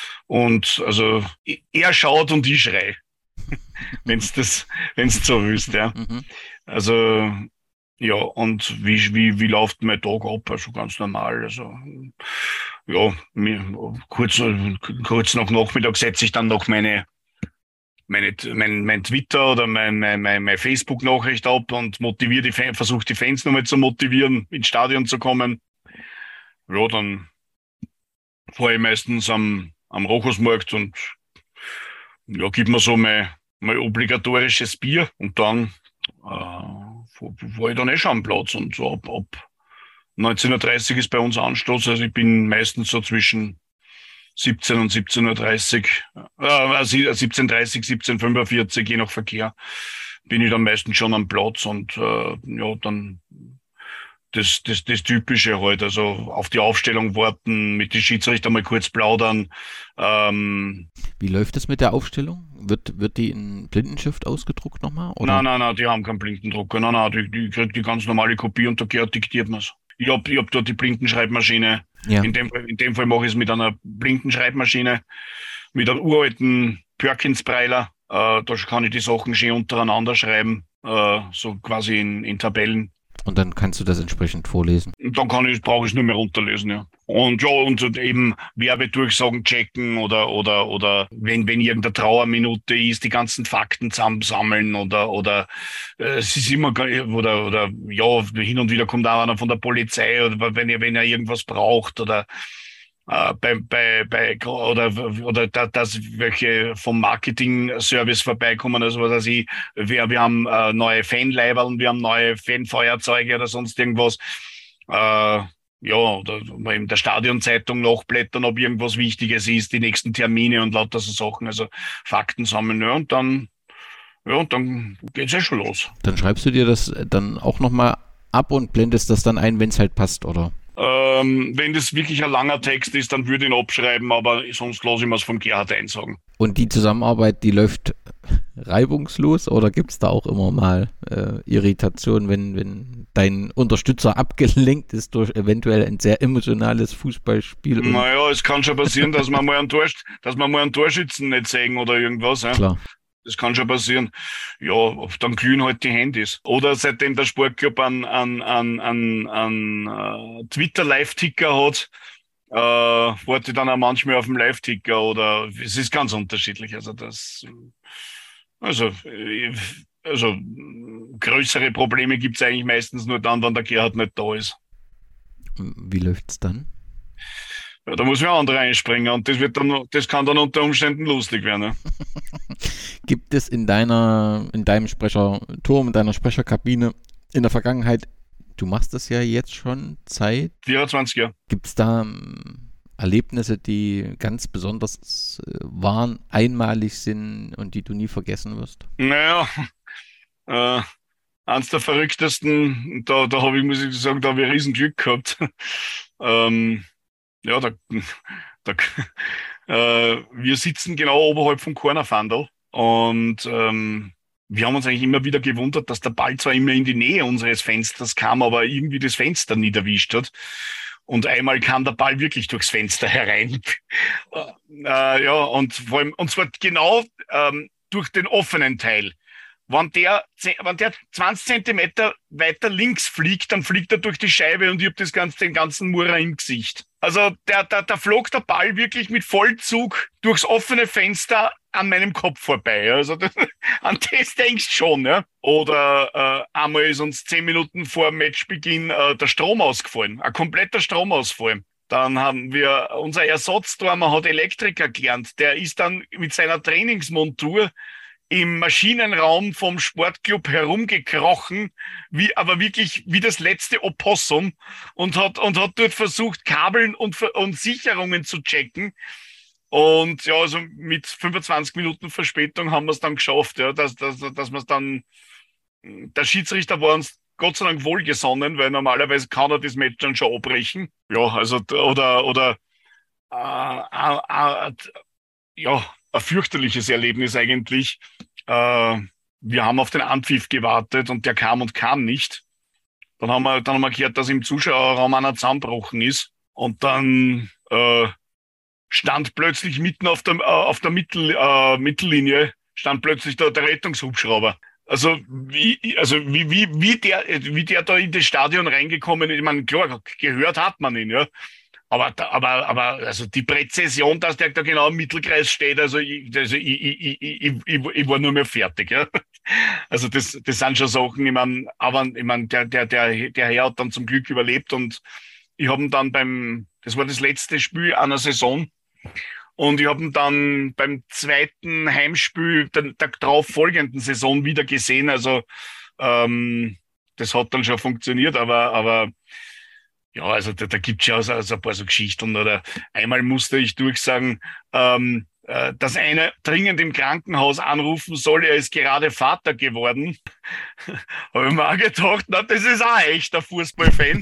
Und also er schaut und ich schrei, wenn's das, wenn's so willst, ja. Mhm. Also ja, und wie wie wie läuft mein Tag ab? Also ganz normal. Also ja, mir, kurz kurz nach Nachmittag setze ich dann noch meine Meine, mein, mein Twitter oder mein, mein, mein, mein Facebook-Nachricht ab und motiviere die Fans, versuche die Fans nochmal zu motivieren, ins Stadion zu kommen. Ja, dann fahre ich meistens am, am Rochusmarkt und ja, gib mir so mein, mein obligatorisches Bier und dann äh, fahre ich dann eh schon am Platz und so ab, ab neunzehn Uhr dreißig ist bei uns Anstoß, also ich bin meistens so zwischen siebzehn und siebzehn Uhr dreißig, äh, siebzehn Uhr dreißig, siebzehn Uhr fünfundvierzig, je nach Verkehr, bin ich dann meistens schon am Platz und äh, ja, dann das, das, das Typische halt, also auf die Aufstellung warten, mit den Schiedsrichter mal kurz plaudern. Ähm, Wie läuft das mit der Aufstellung? Wird, wird die in Blindenschrift ausgedruckt nochmal? Nein, nein, nein, die haben keinen Blindendrucker, nein, nein, die, die kriegt die ganz normale Kopie und der Gerhard diktiert mir's. Ich hab, ich hab dort die Blindenschreibmaschine. Ja. In dem Fall, in dem Fall mache ich es mit einer Blindenschreibmaschine, mit einem uralten Perkins-Breiler. Äh, da kann ich die Sachen schön untereinander schreiben, äh, so quasi in, in Tabellen. Und dann kannst du das entsprechend vorlesen. Und dann kann ich, brauche ich es nur mehr runterlesen, ja. Und ja, und eben Werbedurchsagen checken oder, oder, oder wenn, wenn irgendeine Trauerminute ist, die ganzen Fakten zusammensammeln oder, oder, äh, es ist immer, oder, oder, ja, hin und wieder kommt auch einer von der Polizei oder wenn er, wenn er irgendwas braucht oder, äh, bei, bei, bei, oder, oder, da, dass welche vom Marketing-Service vorbeikommen, also was weiß ich, wir, wir haben äh, neue Fanleiberl, wir haben neue Fanfeuerzeuge oder sonst irgendwas, äh, ja, oder mal in der Stadionzeitung nachblättern, ob irgendwas Wichtiges ist, die nächsten Termine und lauter so Sachen, also Fakten sammeln, ja, und dann, ja, und dann geht's ja schon los. Dann schreibst du dir das dann auch nochmal ab und blendest das dann ein, wenn es halt passt, oder? Ähm, wenn das wirklich ein langer Text ist, dann würde ich ihn abschreiben, aber sonst lasse ich mir es vom Gerhard einsagen. Und die Zusammenarbeit, die läuft reibungslos oder gibt es da auch immer mal äh, Irritation, wenn, wenn dein Unterstützer abgelenkt ist durch eventuell ein sehr emotionales Fußballspiel? Naja, es kann schon passieren, dass man mal einen, Tor, dass man mal einen Torschützen nicht sehen oder irgendwas. Ja. Klar. Das kann schon passieren. Ja, dann glühen halt die Handys. Oder seitdem der Sportclub einen, einen, einen, einen, einen uh, Twitter-Live-Ticker hat, äh, warte ich dann auch manchmal auf dem Live-Ticker oder es ist ganz unterschiedlich. Also das, also, also größere Probleme gibt's eigentlich meistens nur dann, wenn der Gerhard nicht da ist. Wie läuft's dann? Ja, da muss man andere einspringen und das wird dann, das kann dann unter Umständen lustig werden. Ja. Gibt es in deiner, in deinem Sprecherturm, in deiner Sprecherkabine in der Vergangenheit, du machst das ja jetzt schon seit vierundzwanzig Jahren. Gibt es da ähm, Erlebnisse, die ganz besonders äh, waren, einmalig sind und die du nie vergessen wirst? Naja, äh, eins der verrücktesten, da, da habe ich, muss ich sagen, da habe ich riesen Glück gehabt. ähm, ja, da, da äh, wir sitzen genau oberhalb vom Cornerfandel und ähm, wir haben uns eigentlich immer wieder gewundert, dass der Ball zwar immer in die Nähe unseres Fensters kam, aber irgendwie das Fenster nie erwischt hat. Und einmal kam der Ball wirklich durchs Fenster herein. äh, ja, und vor allem, und zwar genau ähm, durch den offenen Teil. Wenn der, wenn der zwanzig Zentimeter weiter links fliegt, dann fliegt er durch die Scheibe und ich habe das ganze, den ganzen Murrer im Gesicht. Also der, der, der flog der Ball wirklich mit Vollzug durchs offene Fenster an meinem Kopf vorbei. Also das, an das denkst du schon. Ja? Oder äh, einmal ist uns zehn Minuten vor Matchbeginn äh, der Strom ausgefallen. Ein kompletter Stromausfall. Dann haben wir, unser Ersatztormer hat Elektriker gelernt. Der ist dann mit seiner Trainingsmontur im Maschinenraum vom Sportclub herumgekrochen, wie, aber wirklich wie das letzte Opossum und hat, und hat dort versucht, Kabeln und, und Sicherungen zu checken. Und ja, also mit fünfundzwanzig Minuten Verspätung haben wir es dann geschafft, ja, dass, dass, dass wir es dann, der Schiedsrichter war uns Gott sei Dank wohlgesonnen, weil normalerweise kann er das Match dann schon abbrechen. Ja, also, oder, oder, äh, äh, äh, ja, ein fürchterliches Erlebnis eigentlich. Äh, wir haben auf den Anpfiff gewartet und der kam und kam nicht. Dann haben wir, dann haben wir gehört, dass im Zuschauerraum einer zusammengebrochen ist. Und dann äh, stand plötzlich mitten auf der, äh, auf der Mittel, äh, Mittellinie, stand plötzlich der, der Rettungshubschrauber. Also wie, also wie, wie, wie der, wie der da in das Stadion reingekommen ist, ich meine, klar, gehört hat man ihn, ja. Aber, aber, aber, also die Präzision, dass der da genau im Mittelkreis steht, also ich, also ich, ich, ich, ich, ich war nur mehr fertig, ja. Also das, das sind schon Sachen, ich meine, aber, ich meine, der, der, der, der Herr hat dann zum Glück überlebt und ich habe ihn dann beim, das war das letzte Spiel einer Saison und ich habe ihn dann beim zweiten Heimspiel der, der darauf folgenden Saison wieder gesehen, also, ähm, das hat dann schon funktioniert, aber, aber, ja, also da, da gibt es ja also, also ein paar so Geschichten. Oder einmal musste ich durchsagen, ähm, äh, dass einer dringend im Krankenhaus anrufen soll, er ist gerade Vater geworden. Habe ich mir auch gedacht, na, das ist auch ein echter Fußballfan.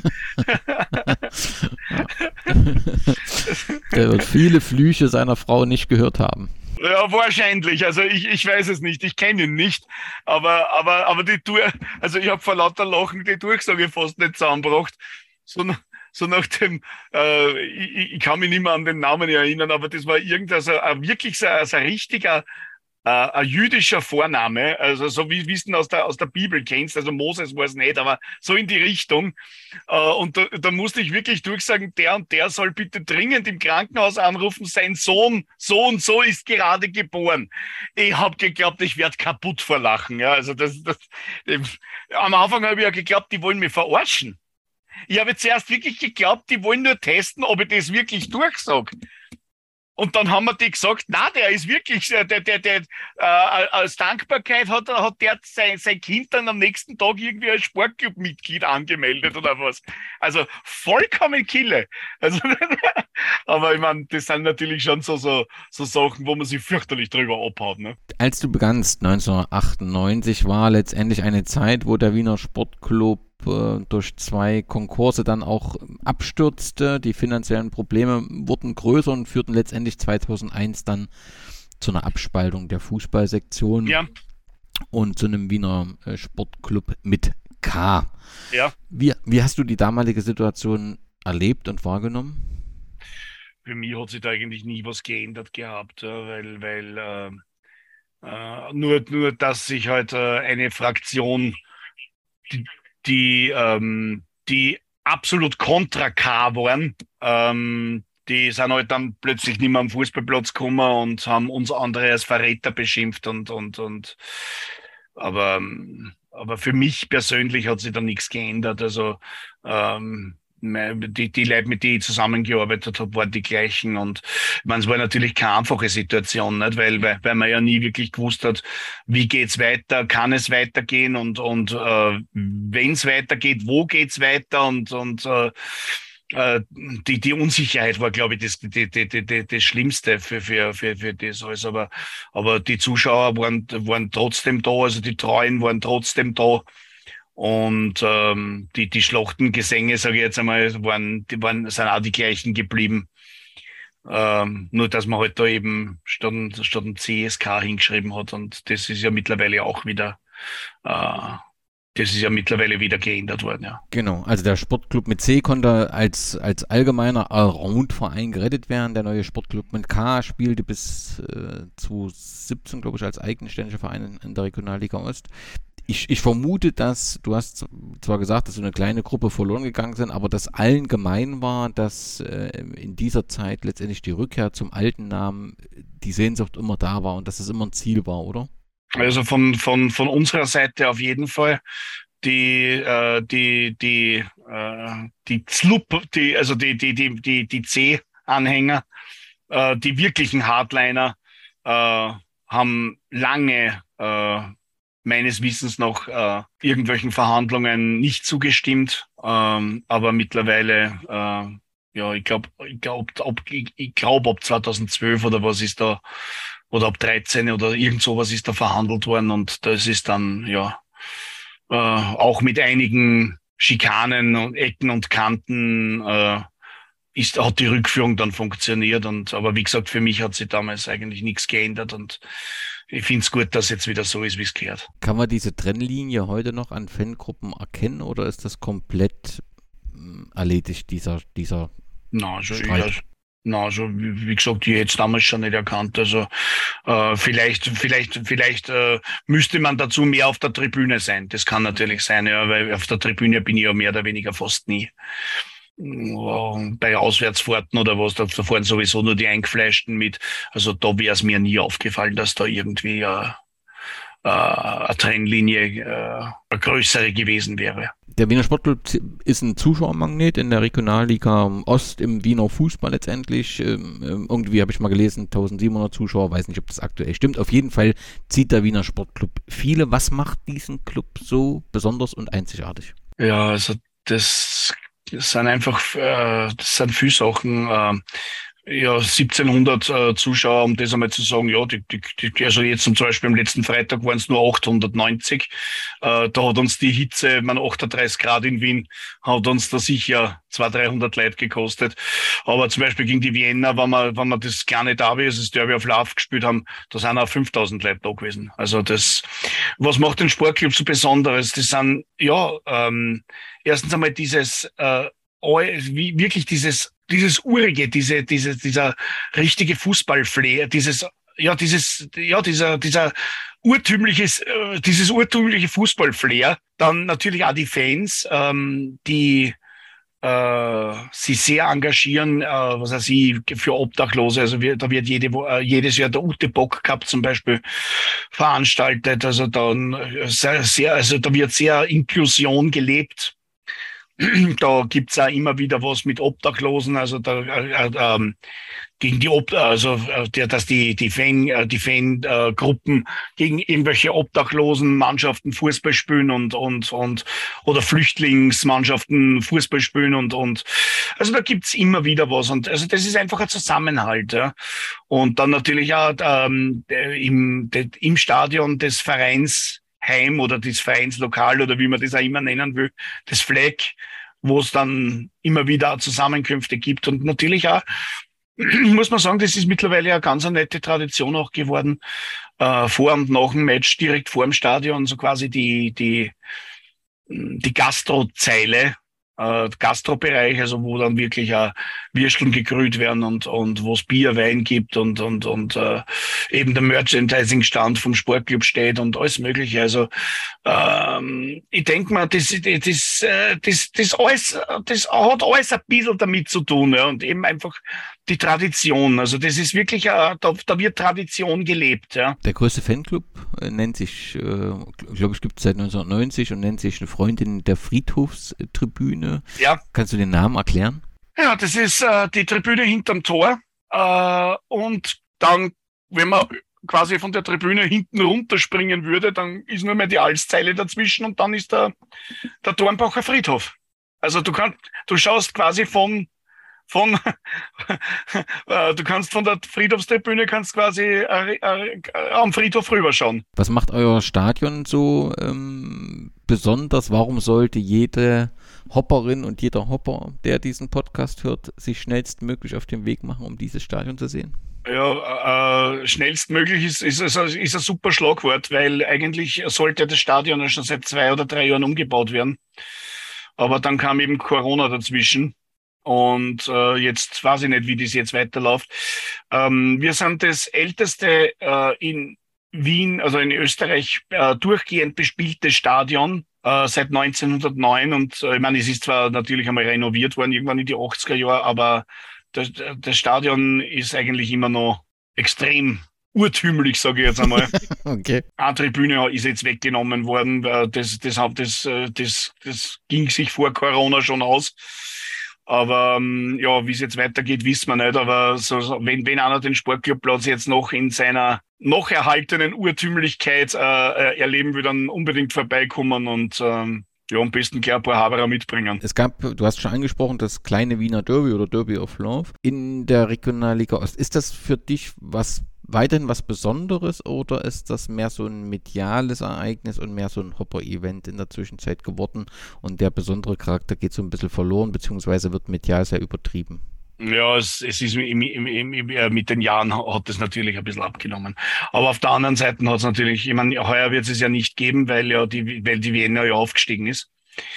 Der wird viele Flüche seiner Frau nicht gehört haben. Ja, wahrscheinlich. Also ich, ich weiß es nicht. Ich kenne ihn nicht. Aber, aber, aber die Tour, also ich habe vor lauter Lachen die Durchsage fast nicht zusammengebracht. So, so nach dem, äh, ich, ich kann mich nicht mehr an den Namen erinnern, aber das war irgendein, so, ein, wirklich so, so ein richtiger, äh, ein jüdischer Vorname, also so wie wie du ihn aus der, aus der Bibel kennst, also Moses war es nicht, aber so in die Richtung. Äh, und da, da musste ich wirklich durchsagen, der und der soll bitte dringend im Krankenhaus anrufen, sein Sohn so und so ist gerade geboren. Ich habe geglaubt, ich werde kaputt vor Lachen. Ja, also das, das, äh, am Anfang habe ich ja geglaubt, die wollen mich verarschen. Ich habe zuerst wirklich geglaubt, die wollen nur testen, ob ich das wirklich durchsage. Und dann haben wir die gesagt, na, der ist wirklich, der, der, der, der äh, als Dankbarkeit hat, hat der sein, sein Kind dann am nächsten Tag irgendwie als Sportclub-Mitglied angemeldet oder was. Also vollkommen Kille. Also, aber ich meine, das sind natürlich schon so, so, so Sachen, wo man sich fürchterlich drüber abhaut. Ne? Als du begannst, neunzehnhundertachtundneunzig, war letztendlich eine Zeit, wo der Wiener Sportclub äh, durch zwei Konkurse dann auch abstürzte. Die finanziellen Probleme wurden größer und führten letztendlich zweitausendeins dann zu einer Abspaltung der Fußballsektion Ja. und zu einem Wiener äh, Sportclub mit K. Ja. Wie, wie hast du die damalige Situation erlebt und wahrgenommen? Für mich hat sich da eigentlich nie was geändert gehabt, ja, weil, weil äh, äh, nur, nur, dass sich halt äh, eine Fraktion, die, die, ähm, die absolut kontra K waren, ähm, die sind halt dann plötzlich nicht mehr am Fußballplatz gekommen und haben uns andere als Verräter beschimpft und, und, und, aber, ähm, aber für mich persönlich hat sich da nichts geändert. Also, ähm, die, die Leute, mit denen ich zusammengearbeitet habe, waren die gleichen. Und ich meine, es war natürlich keine einfache Situation, nicht? Weil, weil, weil man ja nie wirklich gewusst hat, wie geht's weiter, kann es weitergehen und, und äh, wenn es weitergeht, wo geht's weiter und, und äh, äh, die, die Unsicherheit war, glaube ich, das, die, die, die, die, das Schlimmste für, für, für, für das alles. Aber, aber die Zuschauer waren, waren trotzdem da, also die Treuen waren trotzdem da. Und ähm, die, die Schlachtengesänge, sage ich jetzt einmal, waren, die waren, sind auch die gleichen geblieben. Ähm, nur, dass man halt da eben statt, statt ein C S K hingeschrieben hat. Und das ist ja mittlerweile auch wieder, äh, das ist ja mittlerweile wieder geändert worden, ja. Genau, also der Sportclub mit C konnte als, als allgemeiner Allround-Verein gerettet werden. Der neue Sportclub mit K spielte bis äh, zweitausendsiebzehn, glaube ich, als eigenständiger Verein in, in der Regionalliga Ost. Ich, ich vermute, dass, du hast zwar gesagt, dass so eine kleine Gruppe verloren gegangen sind, aber dass allen gemein war, dass äh, in dieser Zeit letztendlich die Rückkehr zum alten Namen, die Sehnsucht immer da war und dass es immer ein Ziel war, oder? Also von, von, von unserer Seite auf jeden Fall. Die, äh, die, die, äh, die Zlup, die, also die, die, die, die, die C-Anhänger, äh, die wirklichen Hardliner, äh, haben lange, äh, meines Wissens noch äh, irgendwelchen Verhandlungen nicht zugestimmt, ähm, aber mittlerweile, äh, ja, ich glaube, ich glaube, ab, ich, ich glaube, ab zweitausendzwölf oder was ist da, oder ab dreizehn oder irgend sowas ist da verhandelt worden und das ist dann, ja, äh, auch mit einigen Schikanen und Ecken und Kanten äh, ist, hat die Rückführung dann funktioniert und, aber wie gesagt, für mich hat sich damals eigentlich nichts geändert und ich finde es gut, dass jetzt wieder so ist, wie es gehört. Kann man diese Trennlinie heute noch an Fangruppen erkennen oder ist das komplett mh, erledigt, dieser, dieser Na, also, Streit? ich, na, also wie, wie gesagt, ich hätte es damals schon nicht erkannt. Also äh, vielleicht, vielleicht, vielleicht äh, müsste man dazu mehr auf der Tribüne sein. Das kann natürlich sein, ja, weil auf der Tribüne bin ich ja mehr oder weniger fast nie. Bei Auswärtsfahrten oder was, da fahren sowieso nur die Eingefleischten mit. Also da wäre es mir nie aufgefallen, dass da irgendwie äh, äh, eine Trennlinie äh, eine größere gewesen wäre. Der Wiener Sportclub ist ein Zuschauermagnet in der Regionalliga Ost im Wiener Fußball letztendlich. Ähm, irgendwie habe ich mal gelesen, eintausendsiebenhundert Zuschauer, weiß nicht, ob das aktuell stimmt. Auf jeden Fall zieht der Wiener Sportclub viele. Was macht diesen Club so besonders und einzigartig? Ja, also das Das sind einfach, äh, das sind viele Sachen, äh, ja, siebzehnhundert äh, Zuschauer, um das einmal zu sagen, ja, die, die, die, also jetzt zum Beispiel am letzten Freitag waren es nur achthundertneunzig. Äh, da hat uns die Hitze, man achtunddreißig Grad in Wien, hat uns da sicher zweihundert, dreihundert Leute gekostet. Aber zum Beispiel gegen die Wiener, wenn wir, wenn wir das kleine Derby, also das Derby auf Lauf gespielt haben, da sind auch fünftausend Leute da gewesen. Also das, was macht den Sportclub so besonderes? Das sind, ja, ähm, erstens einmal dieses, äh, wie, wirklich dieses, dieses urige, diese, diese, dieser richtige Fußballflair, dieses, ja, dieses, ja, dieser, dieser urtümliches, äh, dieses urtümliche Fußballflair. Dann natürlich auch die Fans, ähm, die, äh, sich sehr engagieren, äh, was weiß ich, für Obdachlose. Also wir, da wird jede, äh, jedes Jahr der Ute Bock Cup zum Beispiel veranstaltet. Also dann sehr, sehr, also da wird sehr Inklusion gelebt. Da gibt's auch immer wieder was mit Obdachlosen, also da, äh, äh, gegen die Ob also äh, der, dass die die Fan äh, die Fangruppen äh, gegen irgendwelche obdachlosen Mannschaften Fußball spielen und und und oder Flüchtlingsmannschaften Fußball spielen und und also da gibt's immer wieder was und also das ist einfach ein Zusammenhalt, ja. Und dann natürlich auch ähm, im de, im Stadion des Vereins Heim oder das Vereinslokal oder wie man das auch immer nennen will, das Fleck, wo es dann immer wieder Zusammenkünfte gibt. Und natürlich auch, muss man sagen, das ist mittlerweile eine ganz eine nette Tradition auch geworden, äh, vor und nach dem Match, direkt vor dem Stadion, so quasi die, die, die Gastrozeile, äh, Gastrobereich, also wo dann wirklich auch Würsteln gegrüht werden und, und wo es Bier, Wein gibt und, und, und äh, eben der Merchandising-Stand vom Sportclub steht und alles Mögliche. Also ähm, ich denke mal, das, das, das, das, das, alles, das hat alles ein bisschen damit zu tun, ja, und eben einfach die Tradition. Also das ist wirklich, äh, da, da wird Tradition gelebt. Ja. Der größte Fanclub äh, nennt sich, äh, glaube ich, gibt es seit neunzehnhundertneunzig und nennt sich eine Freundin der Friedhofstribüne. Ja. Kannst du den Namen erklären? Ja, das ist äh, die Tribüne hinterm Tor. Äh, und dann, wenn man quasi von der Tribüne hinten runterspringen würde, dann ist nur mehr die Alszeile dazwischen und dann ist der, der Dornbacher Friedhof. Also du kannst, du schaust quasi von von du kannst von der Friedhofstribüne kannst quasi äh, äh, am Friedhof rüberschauen. Was macht euer Stadion so ähm, besonders? Warum sollte jede Hopperin und jeder Hopper, der diesen Podcast hört, sich schnellstmöglich auf den Weg machen, um dieses Stadion zu sehen? Ja, äh, schnellstmöglich ist, ist, ist, ist ein super Schlagwort, weil eigentlich sollte das Stadion ja schon seit zwei oder drei Jahren umgebaut werden. Aber dann kam eben Corona dazwischen. Und äh, jetzt weiß ich nicht, wie das jetzt weiterläuft. Ähm, wir sind das älteste äh, in Wien, also in Österreich, äh, durchgehend bespielte Stadion äh, seit neunzehnhundertneun. Und äh, ich meine, es ist zwar natürlich einmal renoviert worden, irgendwann in die achtziger Jahre, aber das, das Stadion ist eigentlich immer noch extrem urtümlich, sage ich jetzt einmal. Okay. Eine Tribüne ist jetzt weggenommen worden. Das, das, das, das, das ging sich vor Corona schon aus. Aber ähm, ja, wie es jetzt weitergeht, wissen wir nicht. Aber so, so, wenn, wenn einer den Sportclubplatz jetzt noch in seiner noch erhaltenen Urtümlichkeit äh, erleben will, dann unbedingt vorbeikommen und ähm, ja, am besten gleich ein paar Haberer mitbringen. Es gab, du hast schon angesprochen, das kleine Wiener Derby oder Derby of Love in der Regionalliga Ost. Ist das für dich was weiterhin was Besonderes oder ist das mehr so ein mediales Ereignis und mehr so ein Hopper-Event in der Zwischenzeit geworden und der besondere Charakter geht so ein bisschen verloren, beziehungsweise wird medial sehr übertrieben? Ja, es, es ist im, im, im, im, mit den Jahren hat es natürlich ein bisschen abgenommen. Aber auf der anderen Seite hat es natürlich, ich meine, heuer wird es ja nicht geben, weil ja die, weil die Wiener ja aufgestiegen ist.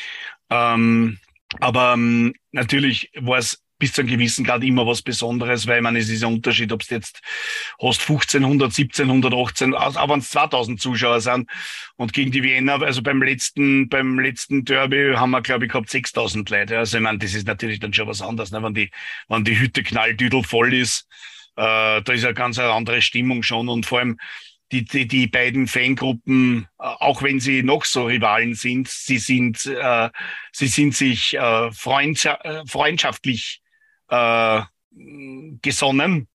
Ähm, aber ähm, natürlich war es bis zu einem gewissen Grad immer was Besonderes, weil ich meine, es ist ein Unterschied, ob es jetzt hast fünfzehnhundert, siebzehnhundert, achtzehn, auch wenn es zweitausend Zuschauer sind. Und gegen die Wiener, also beim letzten, beim letzten Derby haben wir, glaube ich, gehabt sechstausend Leute. Also ich meine, das ist natürlich dann schon was anderes, ne? Wenn die, wenn die Hütte knalldüdel voll ist, äh, da ist eine ganz eine andere Stimmung schon und vor allem die, die, die beiden Fangruppen, äh, auch wenn sie noch so Rivalen sind, sie sind, äh, sie sind sich äh, freundscha- äh, freundschaftlich Äh, gesonnen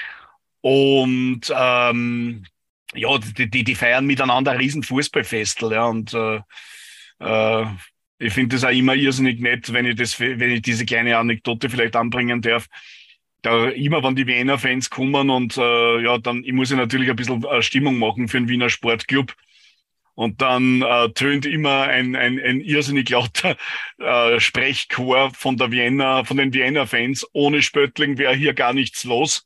und ähm, ja, die, die, die feiern miteinander ein riesen Fußballfestel, ja, und äh, äh, ich finde das auch immer irrsinnig nett, wenn ich das, wenn ich diese kleine Anekdote vielleicht anbringen darf. Da immer, wenn die Wiener Fans kommen und äh, ja, dann ich muss ich natürlich ein bisschen äh, Stimmung machen für den Wiener Sportclub. Und dann äh, tönt immer ein, ein, ein irrsinnig lauter äh, Sprechchor von der Vienna, von den Vienna Fans. Ohne Spöttling wäre hier gar nichts los.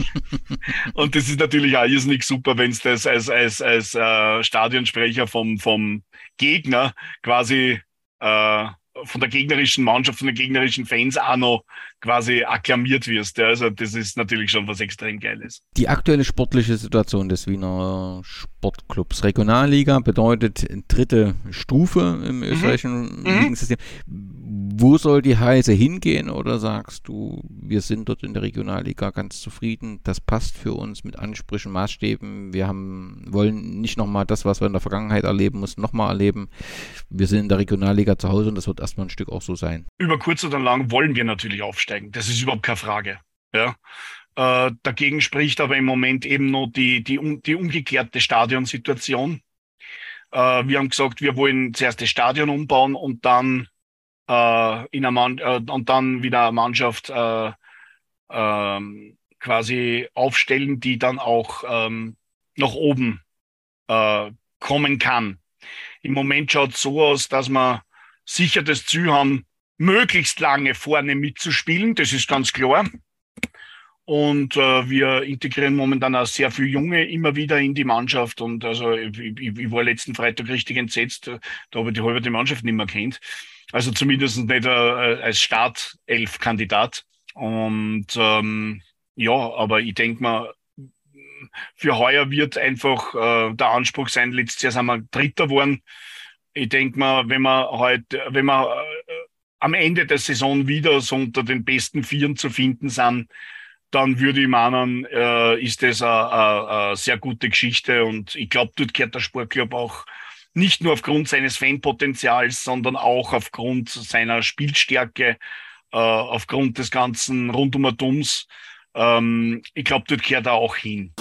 Und das ist natürlich auch irrsinnig super, wenn es das als, als, als äh, Stadionsprecher vom, vom Gegner quasi äh, von der gegnerischen Mannschaft, von den gegnerischen Fans auch noch quasi akklamiert wirst. Ja. Also das ist natürlich schon was extrem Geiles. Die aktuelle sportliche Situation des Wiener Sportclubs. Regionalliga bedeutet dritte Stufe im österreichischen mhm. Ligensystem. Wo soll die Reise hingehen oder sagst du, wir sind dort in der Regionalliga ganz zufrieden, das passt für uns mit Ansprüchen, Maßstäben, wir haben, wollen nicht nochmal das, was wir in der Vergangenheit erleben mussten, nochmal erleben. Wir sind in der Regionalliga zu Hause und das wird erstmal ein Stück auch so sein. Über kurz oder lang wollen wir natürlich aufsteigen, das ist überhaupt keine Frage. Ja. Äh, dagegen spricht aber im Moment eben noch die, die, die umgekehrte Stadionsituation. Äh, wir haben gesagt, wir wollen zuerst das Stadion umbauen und dann äh, in einer Mann, äh, und dann wieder eine Mannschaft äh, äh, quasi aufstellen, die dann auch ähm, nach oben äh, kommen kann. Im Moment schaut es so aus, dass wir sicher das Ziel haben, möglichst lange vorne mitzuspielen. Das ist ganz klar. Und äh, wir integrieren momentan auch sehr viele Junge immer wieder in die Mannschaft. Und also ich, ich, ich war letzten Freitag richtig entsetzt, da habe ich die halbe die Mannschaft nicht mehr kennt. Also zumindest nicht äh, als Startelf-Kandidat. Und ähm, ja, aber ich denke mal, für heuer wird einfach äh, der Anspruch sein, letztes Jahr sind wir Dritter geworden. Ich denke mal, wenn wir heute, wenn wir äh, am Ende der Saison wieder so unter den besten Vieren zu finden sind, dann würde ich meinen, äh, ist das eine sehr gute Geschichte. Und ich glaube, dort gehört der Sportclub auch nicht nur aufgrund seines Fanpotenzials, sondern auch aufgrund seiner Spielstärke, äh, aufgrund des ganzen Rundumtums. Ähm, ich glaube, dort gehört er auch hin.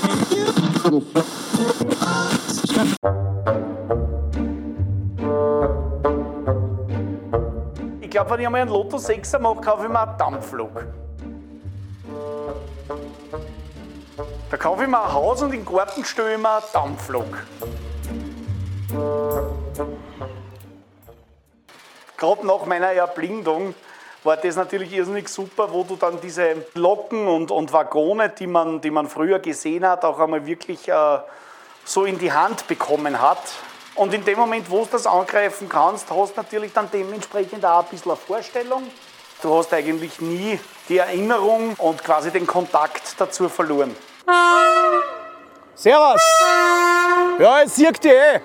Ich glaube, wenn ich einmal einen Lotto sechser mache, kaufe ich mir einen Dampflok. Da kaufe ich mir ein Haus und in den Garten stelle ich mir einen Dampflok. Gerade nach meiner Erblindung war das natürlich irrsinnig super, wo du dann diese Loken und, und Waggone, die man, die man früher gesehen hat, auch einmal wirklich äh, so in die Hand bekommen hat. Und in dem Moment, wo du das angreifen kannst, hast du natürlich dann dementsprechend auch ein bisschen eine Vorstellung. Du hast eigentlich nie die Erinnerung und quasi den Kontakt dazu verloren. Servus! Ja, jetzt sieg dich eh!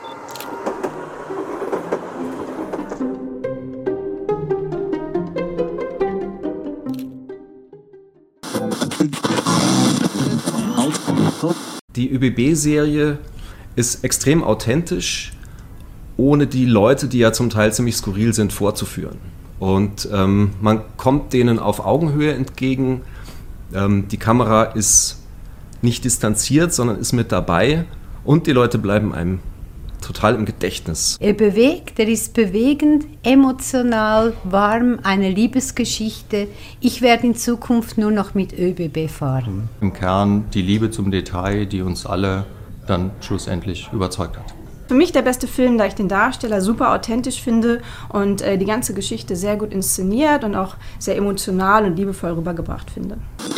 Die ÖBB-Serie ist extrem authentisch, ohne die Leute, die ja zum Teil ziemlich skurril sind, vorzuführen. Und ähm, man kommt denen auf Augenhöhe entgegen. Ähm, die Kamera ist nicht distanziert, sondern ist mit dabei. Und die Leute bleiben einem total im Gedächtnis. Er bewegt, er ist bewegend, emotional, warm, eine Liebesgeschichte. Ich werde in Zukunft nur noch mit ÖBB fahren. Im Kern die Liebe zum Detail, die uns alle dann schlussendlich überzeugt hat. Für mich der beste Film, da ich den Darsteller super authentisch finde und äh, die ganze Geschichte sehr gut inszeniert und auch sehr emotional und liebevoll rübergebracht finde.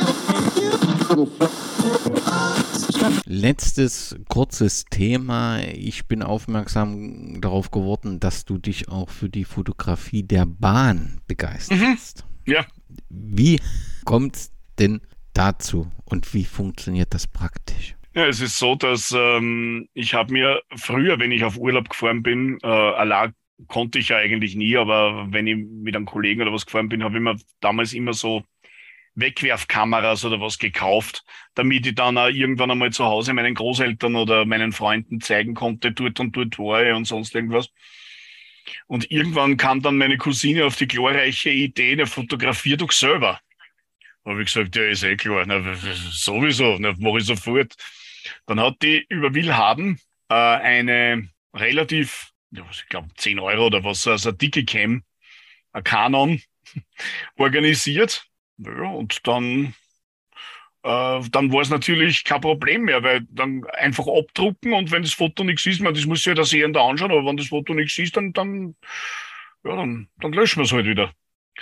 Letztes kurzes Thema. Ich bin aufmerksam darauf geworden, dass du dich auch für die Fotografie der Bahn begeisterst. Mhm. Ja. Wie kommt es denn dazu und wie funktioniert das praktisch? Ja, es ist so, dass ähm, ich habe mir früher, wenn ich auf Urlaub gefahren bin, äh, allein konnte ich ja eigentlich nie, aber wenn ich mit einem Kollegen oder was gefahren bin, habe ich mir damals immer so Wegwerfkameras oder was gekauft, damit ich dann auch irgendwann einmal zu Hause meinen Großeltern oder meinen Freunden zeigen konnte, dort und dort war ich und sonst irgendwas. Und irgendwann kam dann meine Cousine auf die glorreiche Idee, der fotografiert doch selber. Da habe ich gesagt, ja, ist eh klar, na, sowieso, na, mache ich sofort. Dann hat die über Willhaben äh, eine relativ, ja, ich glaube zehn Euro oder was, also eine dicke Cam, ein Canon, organisiert. Ja, und dann, äh, dann war es natürlich kein Problem mehr, weil dann einfach abdrucken und wenn das Foto nichts ist, man, das muss sich ja der Sehende anschauen, aber wenn das Foto nichts ist, dann, dann, ja, dann, dann löschen wir es halt wieder.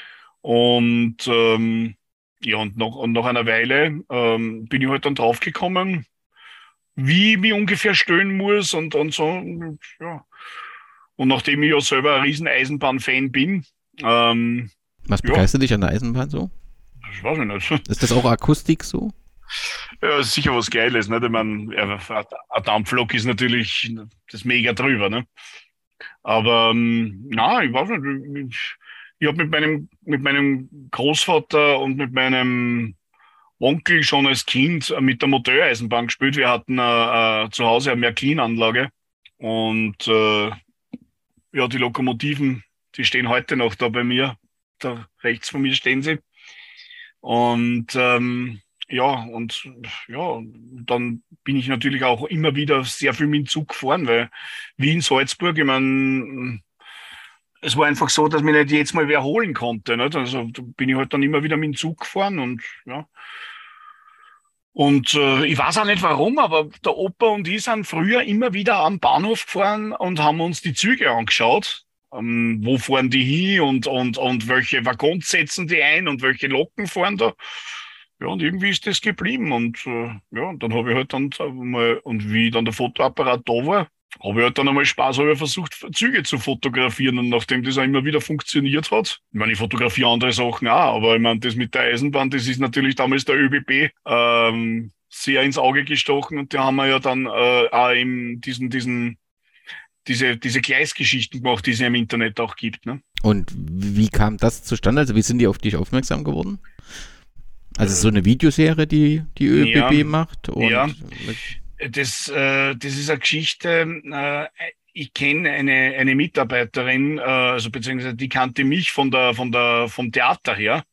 Und ähm, ja, und nach, und nach einer Weile ähm, bin ich halt dann draufgekommen, wie wie ungefähr stehen muss und, und so. Und, ja. Und nachdem ich ja selber ein riesen Eisenbahn-Fan bin. Ähm, Was begeistert ja. dich an der Eisenbahn so? Das weiß ich nicht. Ist das auch Akustik so? Ja, ist sicher was Geiles. Nicht? Ich meine, ein Dampflok ist natürlich das mega drüber. Ne? Aber ähm, na, ich weiß nicht. Ich, ich habe mit meinem, mit meinem Großvater und mit meinem Onkel schon als Kind mit der Motoreisenbahn gespielt. Wir hatten äh, äh, zu Hause eine Märklin-Anlage und äh, ja, die Lokomotiven, die stehen heute noch da bei mir. Da rechts von mir stehen sie. Und ähm, ja, und ja, dann bin ich natürlich auch immer wieder sehr viel mit dem Zug gefahren, weil Wien, Salzburg, ich meine, es war einfach so, dass mich nicht jetzt mal wer holen konnte. Nicht? Also da bin ich halt dann immer wieder mit dem Zug gefahren und ja. Und äh, ich weiß auch nicht warum, aber der Opa und ich sind früher immer wieder am Bahnhof gefahren und haben uns die Züge angeschaut. Ähm, wo fahren die hin und, und, und welche Waggons setzen die ein und welche Loken fahren da. Ja, und irgendwie ist das geblieben. Und äh, ja, und dann habe ich halt dann mal, und wie dann der Fotoapparat da war, habe ich halt dann einmal Spaß, habe ich versucht, Züge zu fotografieren. Und nachdem das auch immer wieder funktioniert hat, ich meine, ich fotografiere andere Sachen auch, aber ich meine, das mit der Eisenbahn, das ist natürlich damals der ÖBB ähm, sehr ins Auge gestochen. Und da haben wir ja dann äh, auch eben diesen, diesen, diese, diese Gleisgeschichten gemacht, die es ja im Internet auch gibt. Ne? Und wie kam das zustande? Also wie sind die auf dich aufmerksam geworden? Also so eine Videoserie, die die ÖBB ja, macht? Und ja. Das, äh, das ist eine Geschichte, äh, ich kenne eine, eine Mitarbeiterin, äh, also beziehungsweise die kannte mich von der, von der, vom Theater her.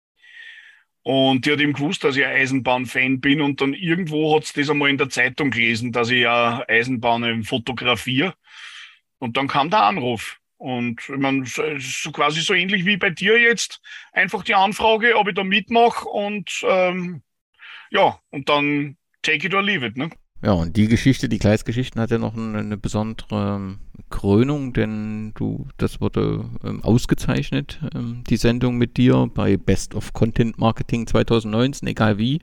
Und die hat eben gewusst, dass ich ein Eisenbahn-Fan bin und dann irgendwo hat sie das einmal in der Zeitung gelesen, dass ich ja Eisenbahnen fotografiere. Und dann kam der Anruf. Und ich meine, so quasi so ähnlich wie bei dir jetzt, einfach die Anfrage, ob ich da mitmache und ähm, ja, und dann take it or leave it, ne? Ja, und die Geschichte, die Gleisgeschichten hat ja noch eine, eine besondere ähm, Krönung, denn du, das wurde ähm, ausgezeichnet, ähm, die Sendung mit dir bei Best of Content Marketing zwanzig neunzehn, egal wie.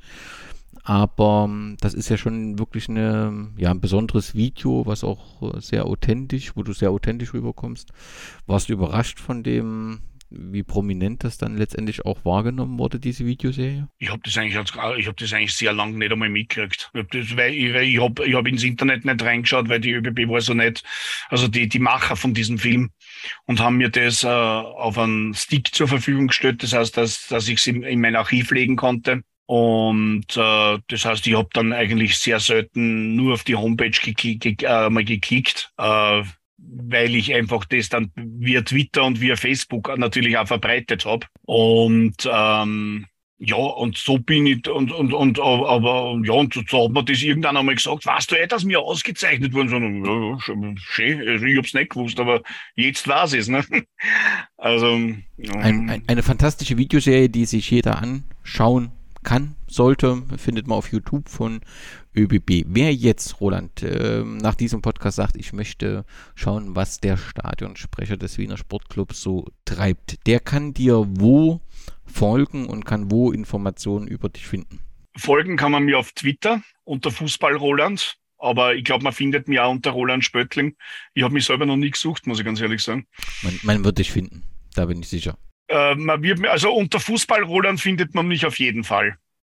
Aber ähm, das ist ja schon wirklich eine, ja, ein besonderes Video, was auch äh, sehr authentisch, wo du sehr authentisch rüberkommst. Warst du überrascht von dem, wie prominent das dann letztendlich auch wahrgenommen wurde, diese Videoserie? Ich habe das eigentlich ich hab das eigentlich sehr lange nicht einmal mitgekriegt. Ich habe das, weil ich, weil ich habe ich hab ins Internet nicht reingeschaut, weil die ÖBB war so nicht, also die, die Macher von diesem Film, und haben mir das äh, auf einen Stick zur Verfügung gestellt. Das heißt, dass, dass ich es in, in mein Archiv legen konnte. Und äh, das heißt, ich habe dann eigentlich sehr selten nur auf die Homepage geklick, äh, mal geklickt, äh, weil ich einfach das dann via Twitter und via Facebook natürlich auch verbreitet habe. Und ähm, ja, und so bin ich, und, und, und, aber, ja, und so hat man das irgendwann einmal gesagt, weißt du, ey, dass mir ausgezeichnet worden, so, ja, schön, ich hab's nicht gewusst, aber jetzt weiß ich's, ne? Also, ja. Ein, ein, eine fantastische Videoserie, die sich jeder anschauen kann, sollte, findet man auf YouTube von ÖBB. Wer jetzt, Roland, äh, nach diesem Podcast sagt, ich möchte schauen, was der Stadionsprecher des Wiener Sportclubs so treibt, der kann dir wo folgen und kann wo Informationen über dich finden? Folgen kann man mir auf Twitter unter Fußball Roland, aber ich glaube, man findet mich auch unter Roland Spöttling. Ich habe mich selber noch nie gesucht, muss ich ganz ehrlich sagen. Man, man wird dich finden, da bin ich sicher. Äh, man wird, also unter Fußball Roland findet man mich auf jeden Fall.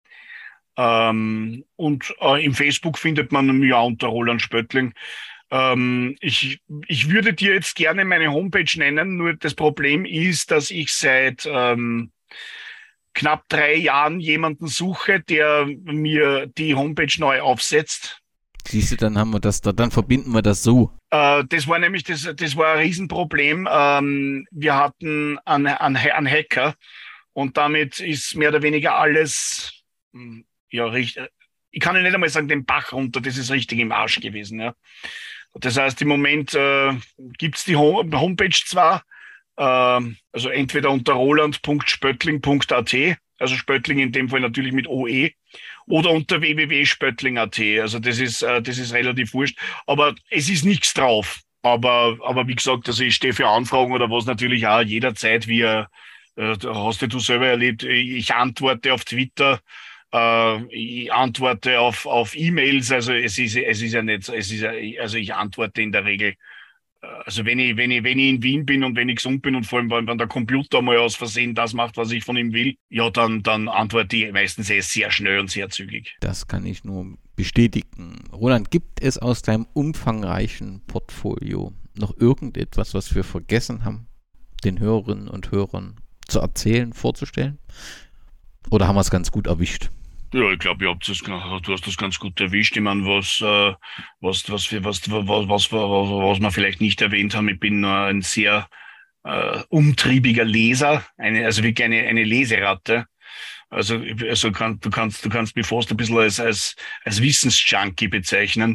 Ähm, und äh, im Facebook findet man mich auch unter Roland Spöttling. Ähm, ich, ich würde dir jetzt gerne meine Homepage nennen, nur das Problem ist, dass ich seit ähm, knapp drei Jahren jemanden suche, der mir die Homepage neu aufsetzt. Siehst du, dann haben wir das da, dann verbinden wir das so. Äh, das war nämlich, das, das war ein Riesenproblem. Ähm, wir hatten einen, einen, einen Hacker und damit ist mehr oder weniger alles, ja, richtig, ich kann ja nicht einmal sagen, den Bach runter, das ist richtig im Arsch gewesen, ja. Das heißt, im Moment äh, gibt's die Home- Homepage zwar, äh, also entweder unter roland punkt spöttling punkt a t, also Spöttling in dem Fall natürlich mit O E, oder unter w w w punkt spöttling punkt a t. Also das ist, äh, das ist relativ wurscht. Aber es ist nichts drauf. Aber, aber wie gesagt, also ich stehe für Anfragen oder was natürlich auch jederzeit, wie äh, hast du selber erlebt, ich antworte auf Twitter, äh, ich antworte auf, auf E-Mails, also es ist, es ist ja nicht, es ist ja, also ich antworte in der Regel. Also wenn ich, wenn ich, wenn ich in Wien bin und wenn ich gesund bin und vor allem, wenn der Computer mal aus Versehen das macht, was ich von ihm will, ja, dann, dann antworte ich meistens eh sehr schnell und sehr zügig. Das kann ich nur bestätigen. Roland, gibt es aus deinem umfangreichen Portfolio noch irgendetwas, was wir vergessen haben, den Hörerinnen und Hörern zu erzählen, vorzustellen? Oder haben wir es ganz gut erwischt? Ja, ich glaube, du hast das ganz gut erwischt. Ich meine, was, äh, was, was, was, was, was, was, was wir vielleicht nicht erwähnt haben, ich bin äh, ein sehr äh, umtriebiger Leser, eine, also wirklich eine, eine Leseratte. Also, also kann, du kannst, du kannst mich fast ein bisschen als, als, als Wissensjunkie bezeichnen.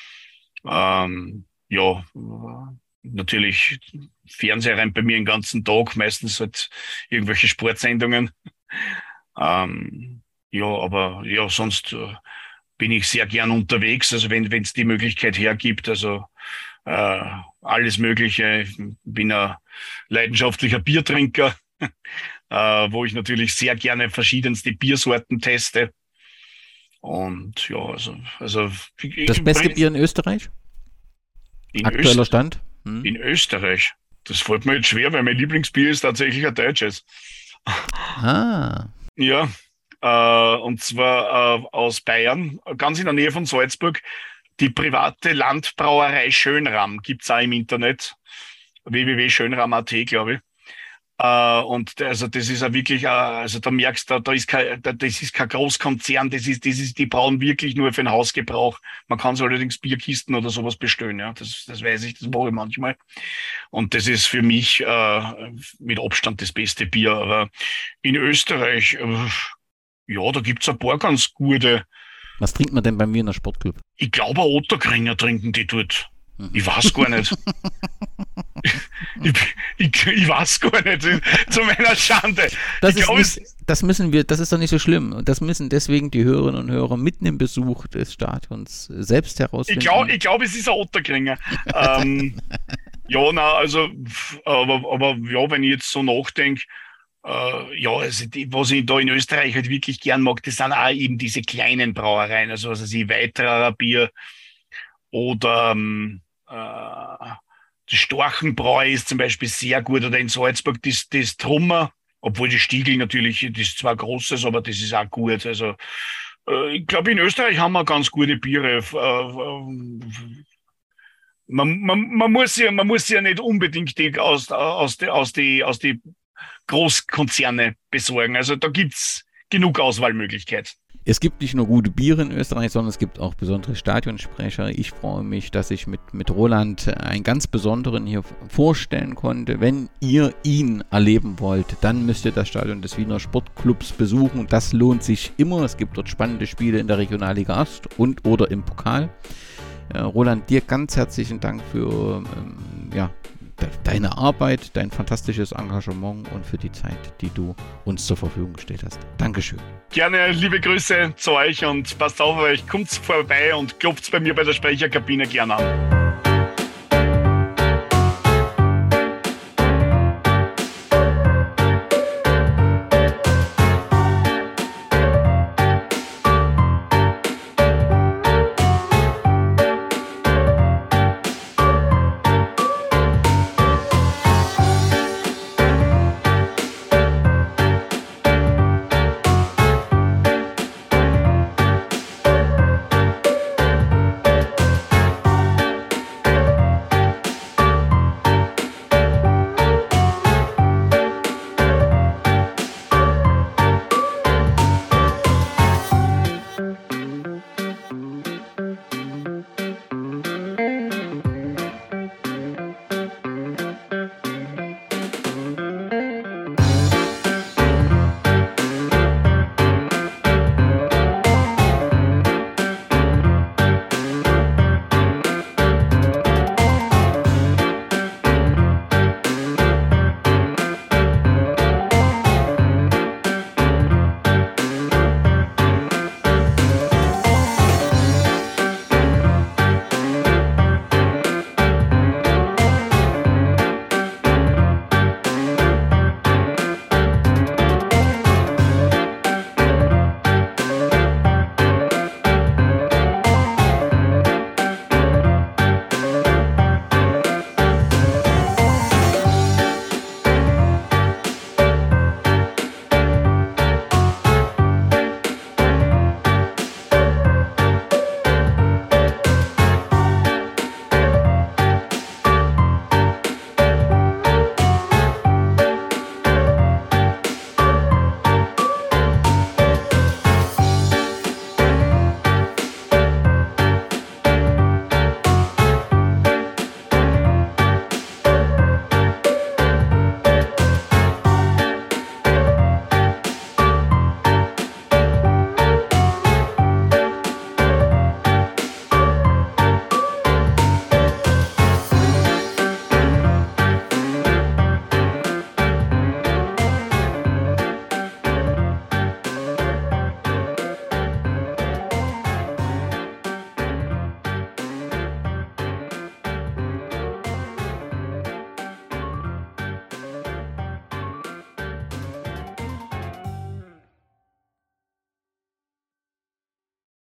Ähm, ja, natürlich Fernseher rein bei mir den ganzen Tag, meistens halt irgendwelche Sportsendungen. Ähm, ja, aber ja, sonst äh, bin ich sehr gern unterwegs, also wenn es die Möglichkeit hergibt, also äh, alles Mögliche. Ich bin ein leidenschaftlicher Biertrinker, äh, wo ich natürlich sehr gerne verschiedenste Biersorten teste. Und ja, also... also das beste Bier in Österreich? In Aktueller Öst Stand? Hm. In Österreich? Das fällt mir jetzt schwer, weil mein Lieblingsbier ist tatsächlich ein deutsches. Ah. Ja, äh, und zwar äh, aus Bayern, ganz in der Nähe von Salzburg. Die private Landbrauerei Schönram gibt's auch im Internet. w w w punkt schönram punkt a t, glaube ich. Uh, und also das ist ja wirklich, uh, also da merkst du, da ist kein, da, das ist kein Großkonzern, das ist, das ist, die brauen wirklich nur für den Hausgebrauch. Man kann so allerdings Bierkisten oder sowas bestellen, ja, das, das weiß ich, das mache ich manchmal. Und das ist für mich uh, mit Abstand das beste Bier. Aber in Österreich, uh, ja, da gibt's ein paar ganz gute. Was trinkt man denn beim Wiener Sportclub? Ich glaube, Otterkringer trinken die dort. Ich weiß gar nicht. ich, ich, ich weiß gar nicht, zu meiner Schande. Das, ich glaub, ist nicht, das müssen wir, das ist doch nicht so schlimm. Und das müssen deswegen die Hörerinnen und Hörer mitten im Besuch des Stadions selbst herausfinden. Ich glaube, ich glaub, es ist ein Otterkringer. ähm, ja, na, also, aber, aber ja, wenn ich jetzt so nachdenke, äh, ja, also die, was ich da in Österreich halt wirklich gern mag, das sind auch eben diese kleinen Brauereien, also was weiß ich, Weiterer Bier oder ähm, äh, das Storchenbräu ist zum Beispiel sehr gut, oder in Salzburg das, das Trummer, obwohl die Stiegel natürlich, das ist zwar großes, aber das ist auch gut. Also äh, ich glaube, in Österreich haben wir ganz gute Biere. Äh, man, man, man, muss ja, man muss ja nicht unbedingt die, aus, aus, die, aus, die, aus die Großkonzerne besorgen. Also da gibt's genug Auswahlmöglichkeit. Es gibt nicht nur gute Biere in Österreich, sondern es gibt auch besondere Stadionsprecher. Ich freue mich, dass ich mit, mit Roland einen ganz besonderen hier vorstellen konnte. Wenn ihr ihn erleben wollt, dann müsst ihr das Stadion des Wiener Sportclubs besuchen. Das lohnt sich immer. Es gibt dort spannende Spiele in der Regionalliga Ost und oder im Pokal. Äh, Roland, dir ganz herzlichen Dank für ähm, ja, deine Arbeit, dein fantastisches Engagement und für die Zeit, die du uns zur Verfügung gestellt hast. Dankeschön. Gerne liebe Grüße zu euch und passt auf euch, kommt vorbei und klopft bei mir bei der Sprecherkabine gerne an.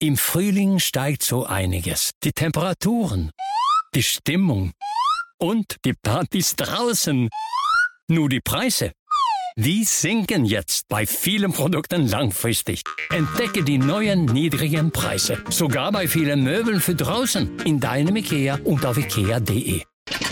Im Frühling steigt so einiges. Die Temperaturen, die Stimmung und die Partys draußen. Nur die Preise, die sinken jetzt bei vielen Produkten langfristig. Entdecke die neuen niedrigen Preise. Sogar bei vielen Möbeln für draußen. In deinem IKEA und auf ikea punkt de.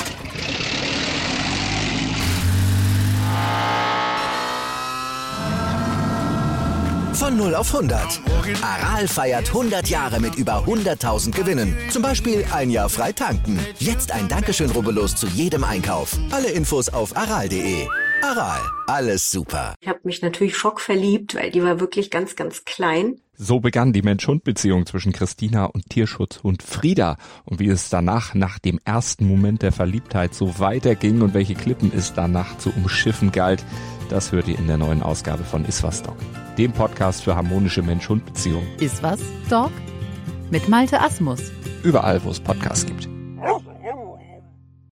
Von null auf hundert. Aral feiert hundert Jahre mit über hunderttausend Gewinnen. Zum Beispiel ein Jahr frei tanken. Jetzt ein Dankeschön, rubbellos zu jedem Einkauf. Alle Infos auf aral punkt de. Aral, alles super. Ich habe mich natürlich schockverliebt, weil die war wirklich ganz, ganz klein. So begann die Mensch-Hund-Beziehung zwischen Christina und Tierschutzhund Frieda. Und wie es danach, nach dem ersten Moment der Verliebtheit, so weiterging und welche Klippen es danach zu umschiffen galt, das hört ihr in der neuen Ausgabe von Iswas Dog, dem Podcast für harmonische Mensch-Hund-Beziehungen. Iswas Dog? Mit Malte Asmus. Überall, wo es Podcasts gibt.